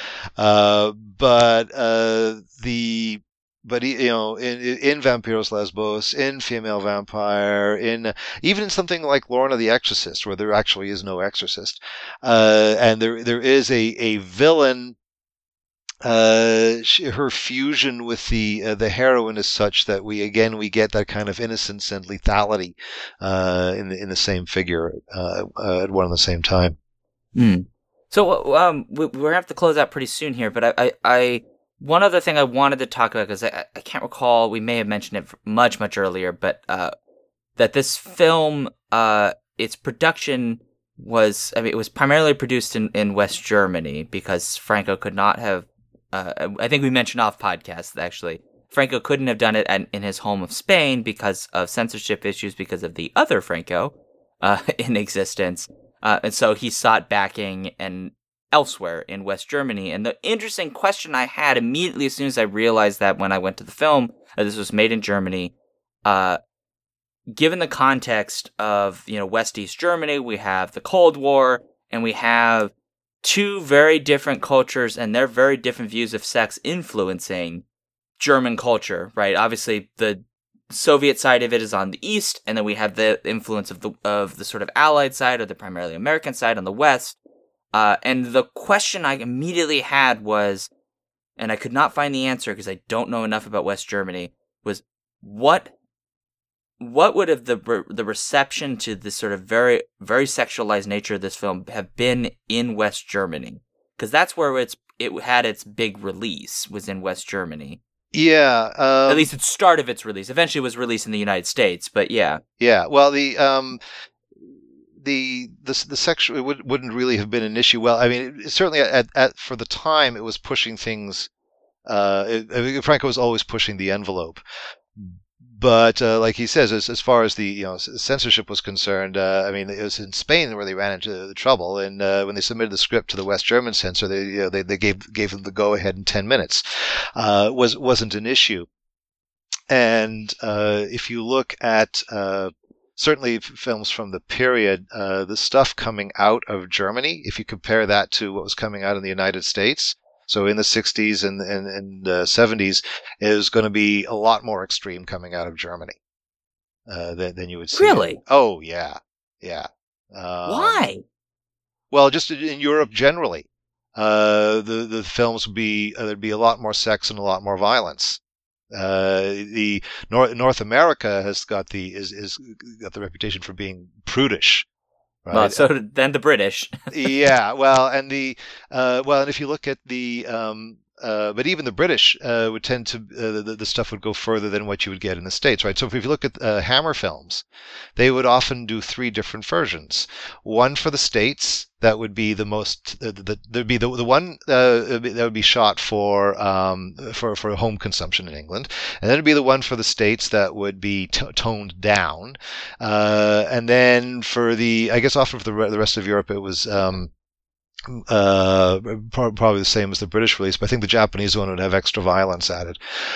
But in Vampiros Lesbos, in Female Vampire, even in something like Lorna the Exorcist, where there actually is no exorcist, and there is a villain. Her fusion with the heroine is such that we get that kind of innocence and lethality in the same figure at one and the same time. So we're gonna have to close out pretty soon here, but I one other thing I wanted to talk about, because I can't recall, we may have mentioned it much, much earlier, but that this film, its production it was primarily produced in West Germany, because Franco could not have, I think we mentioned off podcast, actually, Franco couldn't have done it in his home of Spain because of censorship issues, because of the other Franco in existence. And so he sought backing and elsewhere in West Germany. And the interesting question I had immediately as soon as I realized that when I went to the film, that this was made in Germany, given the context of, West-East Germany, we have the Cold War, and we have two very different cultures and their very different views of sex influencing German culture, right? Obviously, the Soviet side of it is on the east, and then we have the influence of the sort of Allied side, or the primarily American side, on the west. And the question I immediately had was, and I could not find the answer because I don't know enough about West Germany, was what would have the reception to this sort of very, very sexualized nature of this film have been in West Germany? Because that's where it had its big release, was in West Germany. Yeah. At least the start of its release. Eventually it was released in the United States, but yeah. Yeah. Well, the sexual, it wouldn't really have been an issue. Well, I mean, certainly for the time, it was pushing things. Franco was always pushing the envelope. But like he says, as far as the censorship was concerned, I mean, it was in Spain where they ran into the trouble, and when they submitted the script to the West German censor, they gave them the go ahead in 10 minutes. Wasn't an issue. And if you look at certainly films from the period, the stuff coming out of Germany, if you compare that to what was coming out in the United States, so in the 60s and 70s, is going to be a lot more extreme coming out of Germany than you would see. Really? Oh, yeah. Why? Well, just in Europe generally, the films would be there'd be a lot more sex and a lot more violence. The North America has got got the reputation for being prudish. Right? Well, so then the British. Yeah, well, and and if you look at but even the British would tend to the stuff would go further than what you would get in the States, right? So if you look at Hammer films, they would often do 3 different versions. One for the States, that would be the most there'd be the one that would be shot for home consumption in England, and then it'd be the one for the States that would be toned down, and then for I guess often for the rest of Europe it was probably the same as the British release, but I think the Japanese one would have extra violence added.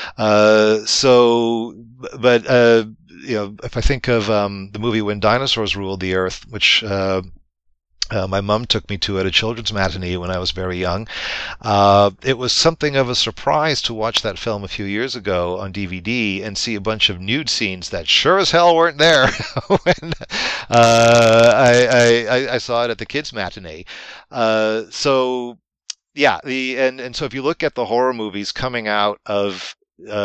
If I think of the movie When Dinosaurs Ruled the Earth, which my mom took me to at a children's matinee when I was very young. It was something of a surprise to watch that film a few years ago on DVD and see a bunch of nude scenes that sure as hell weren't there when I saw it at the kids' matinee. So yeah, so if you look at the horror movies coming out of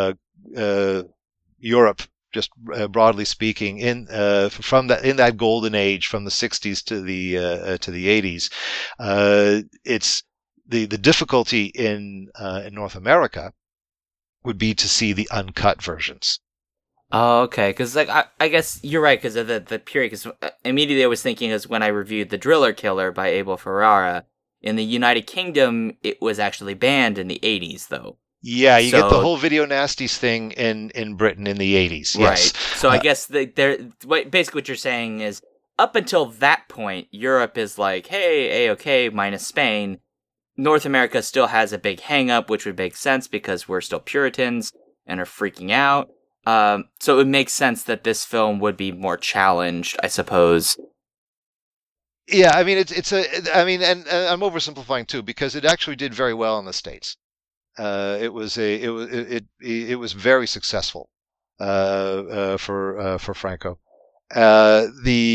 Europe, just broadly speaking, in that golden age from the 60s to the 80s, it's the difficulty in North America would be to see the uncut versions. Oh, okay. Because I guess you're right. Because of the period. Because immediately I was thinking is when I reviewed The Driller Killer by Abel Ferrara. In the United Kingdom, it was actually banned in the 80s, though. Yeah, you get the whole Video Nasties thing in Britain in the 80s. Yes. Right. So I guess basically what you're saying is up until that point, Europe is like, hey, A-OK, minus Spain. North America still has a big hang-up, which would make sense because we're still Puritans and are freaking out. So it makes sense that this film would be more challenged, I suppose. Yeah, I mean, and I'm oversimplifying too because it actually did very well in the States. It was very successful for Franco. And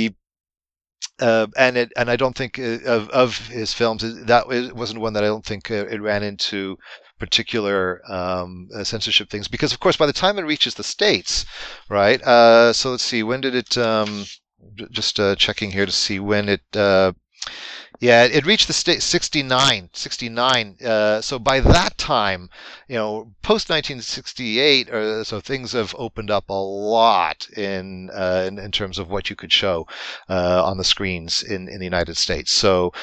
I don't think of his films it wasn't one that I don't think it ran into particular censorship things because of course by the time it reaches the States, right? So let's see, when did it? Just checking here to see when it. Yeah, it reached the state 69. So by that time, post 1968, so things have opened up a lot in terms of what you could show on the screens in the United States. So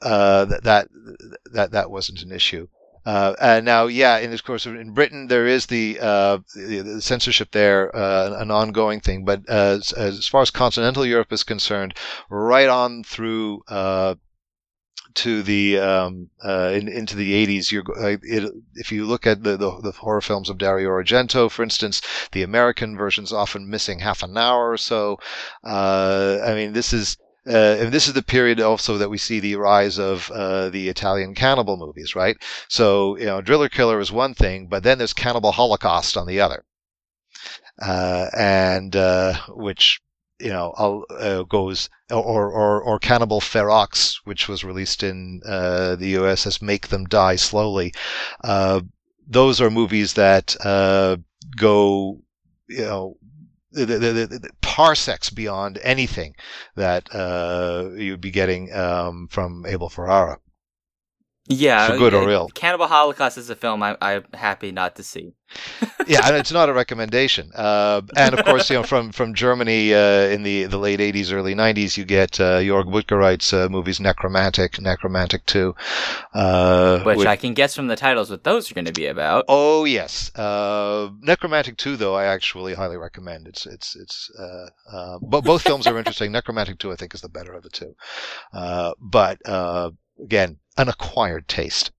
that wasn't an issue. And now, yeah, and of course, in Britain there is the censorship there, an ongoing thing. But as far as continental Europe is concerned, right on through to the into the 80s, if you look at the horror films of Dario Argento, for instance, the American version's often missing half an hour or so. I mean, this is. and this is the period also that we see the rise of the Italian cannibal movies, right? So, Driller Killer is one thing, but then there's Cannibal Holocaust on the other, and which goes or Cannibal Ferox, which was released in the U.S. as Make Them Die Slowly. Those are movies that go, the parsecs beyond anything that you'd be getting from Abel Ferrara. Yeah, for good or ill. Cannibal Holocaust is a film I'm happy not to see. Yeah, and it's not a recommendation. And of course, from Germany in the late '80s, early '90s, you get Jörg Buttgereit's movies Necromantic 2, which I can guess from the titles what those are going to be about. Oh yes, Necromantic 2, though, I actually highly recommend. But both films are interesting. Necromantic 2, I think, is the better of the two. But again, an acquired taste.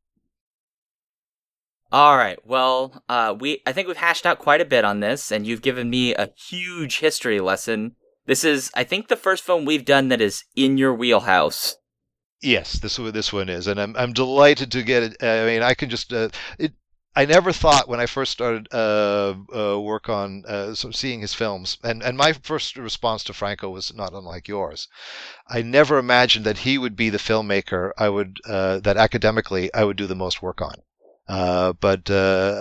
All right. Well, I think we've hashed out quite a bit on this, and you've given me a huge history lesson. This is, I think, the first film we've done that is in your wheelhouse. Yes, this one is, and I'm delighted to get it. I mean, I can just I never thought when I first started work on seeing his films, and my first response to Franco was not unlike yours. I never imagined that he would be the filmmaker that academically I would do the most work on. But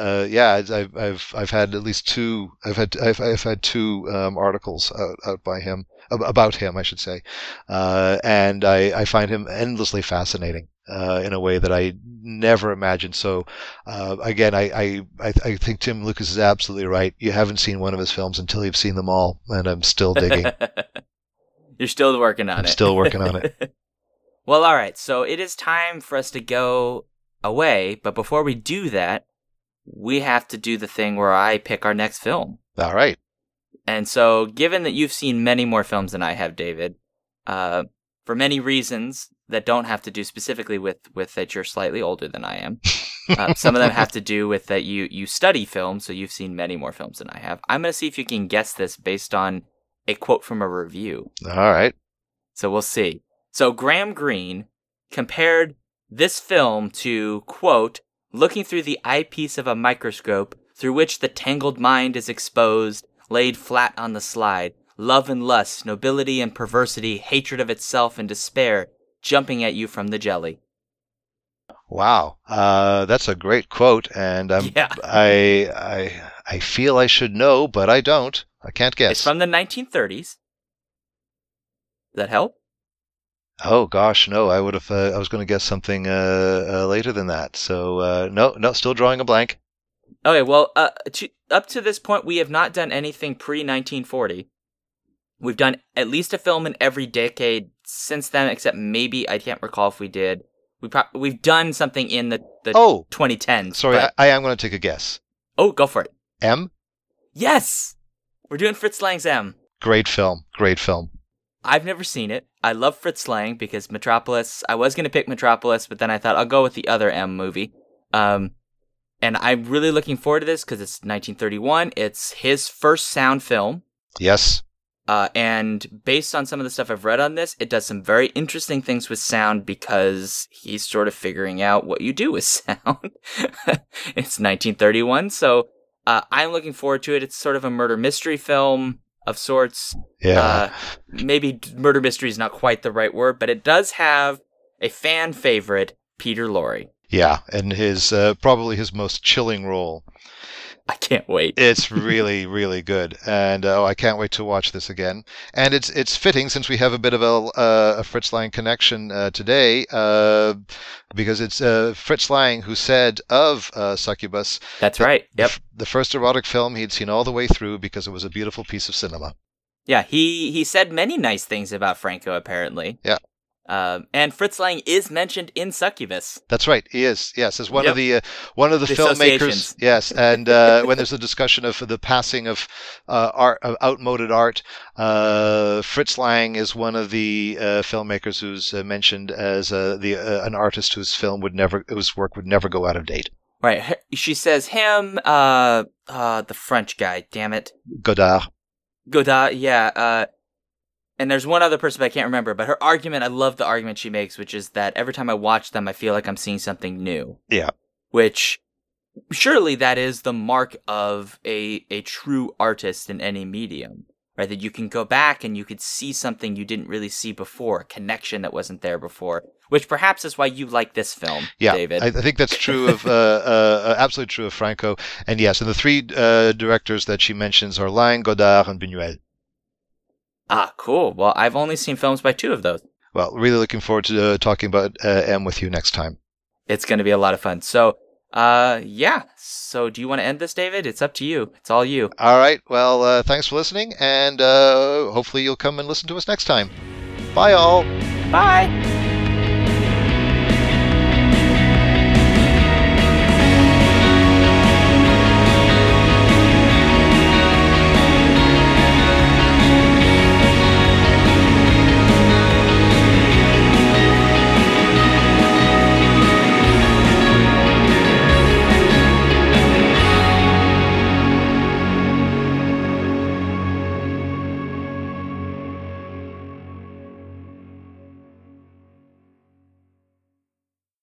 I've had at least two. I've had two articles out by him about him, I should say, and I find him endlessly fascinating in a way that I never imagined. So again, I think Tim Lucas is absolutely right. You haven't seen one of his films until you've seen them all, and I'm still digging. You're still working on it. I'm still working on it. Well, all right. So it is time for us to go away, but before we do that, we have to do the thing where I pick our next film. All right. And so, given that you've seen many more films than I have, David, for many reasons that don't have to do specifically with that you're slightly older than I am, some of them have to do with that you study film, so you've seen many more films than I have. I'm going to see if you can guess this based on a quote from a review. All right. So we'll see. So Graham Greene compared this film to, quote, looking through the eyepiece of a microscope through which the tangled mind is exposed, laid flat on the slide, love and lust, nobility and perversity, hatred of itself and despair, jumping at you from the jelly. Wow, that's a great quote, and I feel I should know, but I don't. I can't guess. It's from the 1930s. Does that help? Oh gosh, no! I would have. I was going to guess something later than that. So no, still drawing a blank. Okay, well, up to this point, we have not done anything pre-1940. We've done at least a film in every decade since then, except maybe I can't recall if we did. We've done something in the 2010s. Sorry, I am going to take a guess. Oh, go for it. M? Yes! We're doing Fritz Lang's M. Great film. I've never seen it. I love Fritz Lang because Metropolis, I was going to pick Metropolis, but then I thought I'll go with the other M movie. And I'm really looking forward to this because it's 1931. It's his first sound film. Yes. And based on some of the stuff I've read on this, it does some very interesting things with sound because he's sort of figuring out what you do with sound. It's 1931, so I'm looking forward to it. It's sort of a murder mystery film of sorts. Yeah. Maybe murder mystery is not quite the right word, but it does have a fan favorite, Peter Lorre. Yeah, and his probably his most chilling role. I can't wait. It's really, really good, and I can't wait to watch this again. And it's fitting since we have a bit of a Fritz Lang connection today, because it's Fritz Lang who said of Succubus. That's right. Yep. The first erotic film he'd seen all the way through because it was a beautiful piece of cinema. Yeah, he said many nice things about Franco, apparently. Yeah. And Fritz Lang is mentioned in Succubus. That's right, he is. Yes, as one of the filmmakers. Yes, and when there's a discussion of the passing of art, of outmoded art, Fritz Lang is one of the filmmakers who's mentioned as an artist whose work would never go out of date. Right. She says him, the French guy. Damn it. Godard. Yeah. And there's one other person, but I can't remember. But her argument, I love the argument she makes, which is that every time I watch them, I feel like I'm seeing something new. Yeah. Which, surely that is the mark of a true artist in any medium, right? That you can go back and you could see something you didn't really see before, a connection that wasn't there before, which perhaps is why you like this film, David. I think that's true of, absolutely true of Franco. And yes, and the three directors that she mentions are Lang, Godard, and Buñuel. Ah, cool. Well, I've only seen films by 2 of those. Well, really looking forward to talking about M with you next time. It's going to be a lot of fun. So, yeah. So do you want to end this, David? It's up to you. It's all you. All right. Well, thanks for listening, and hopefully you'll come and listen to us next time. Bye, all. Bye.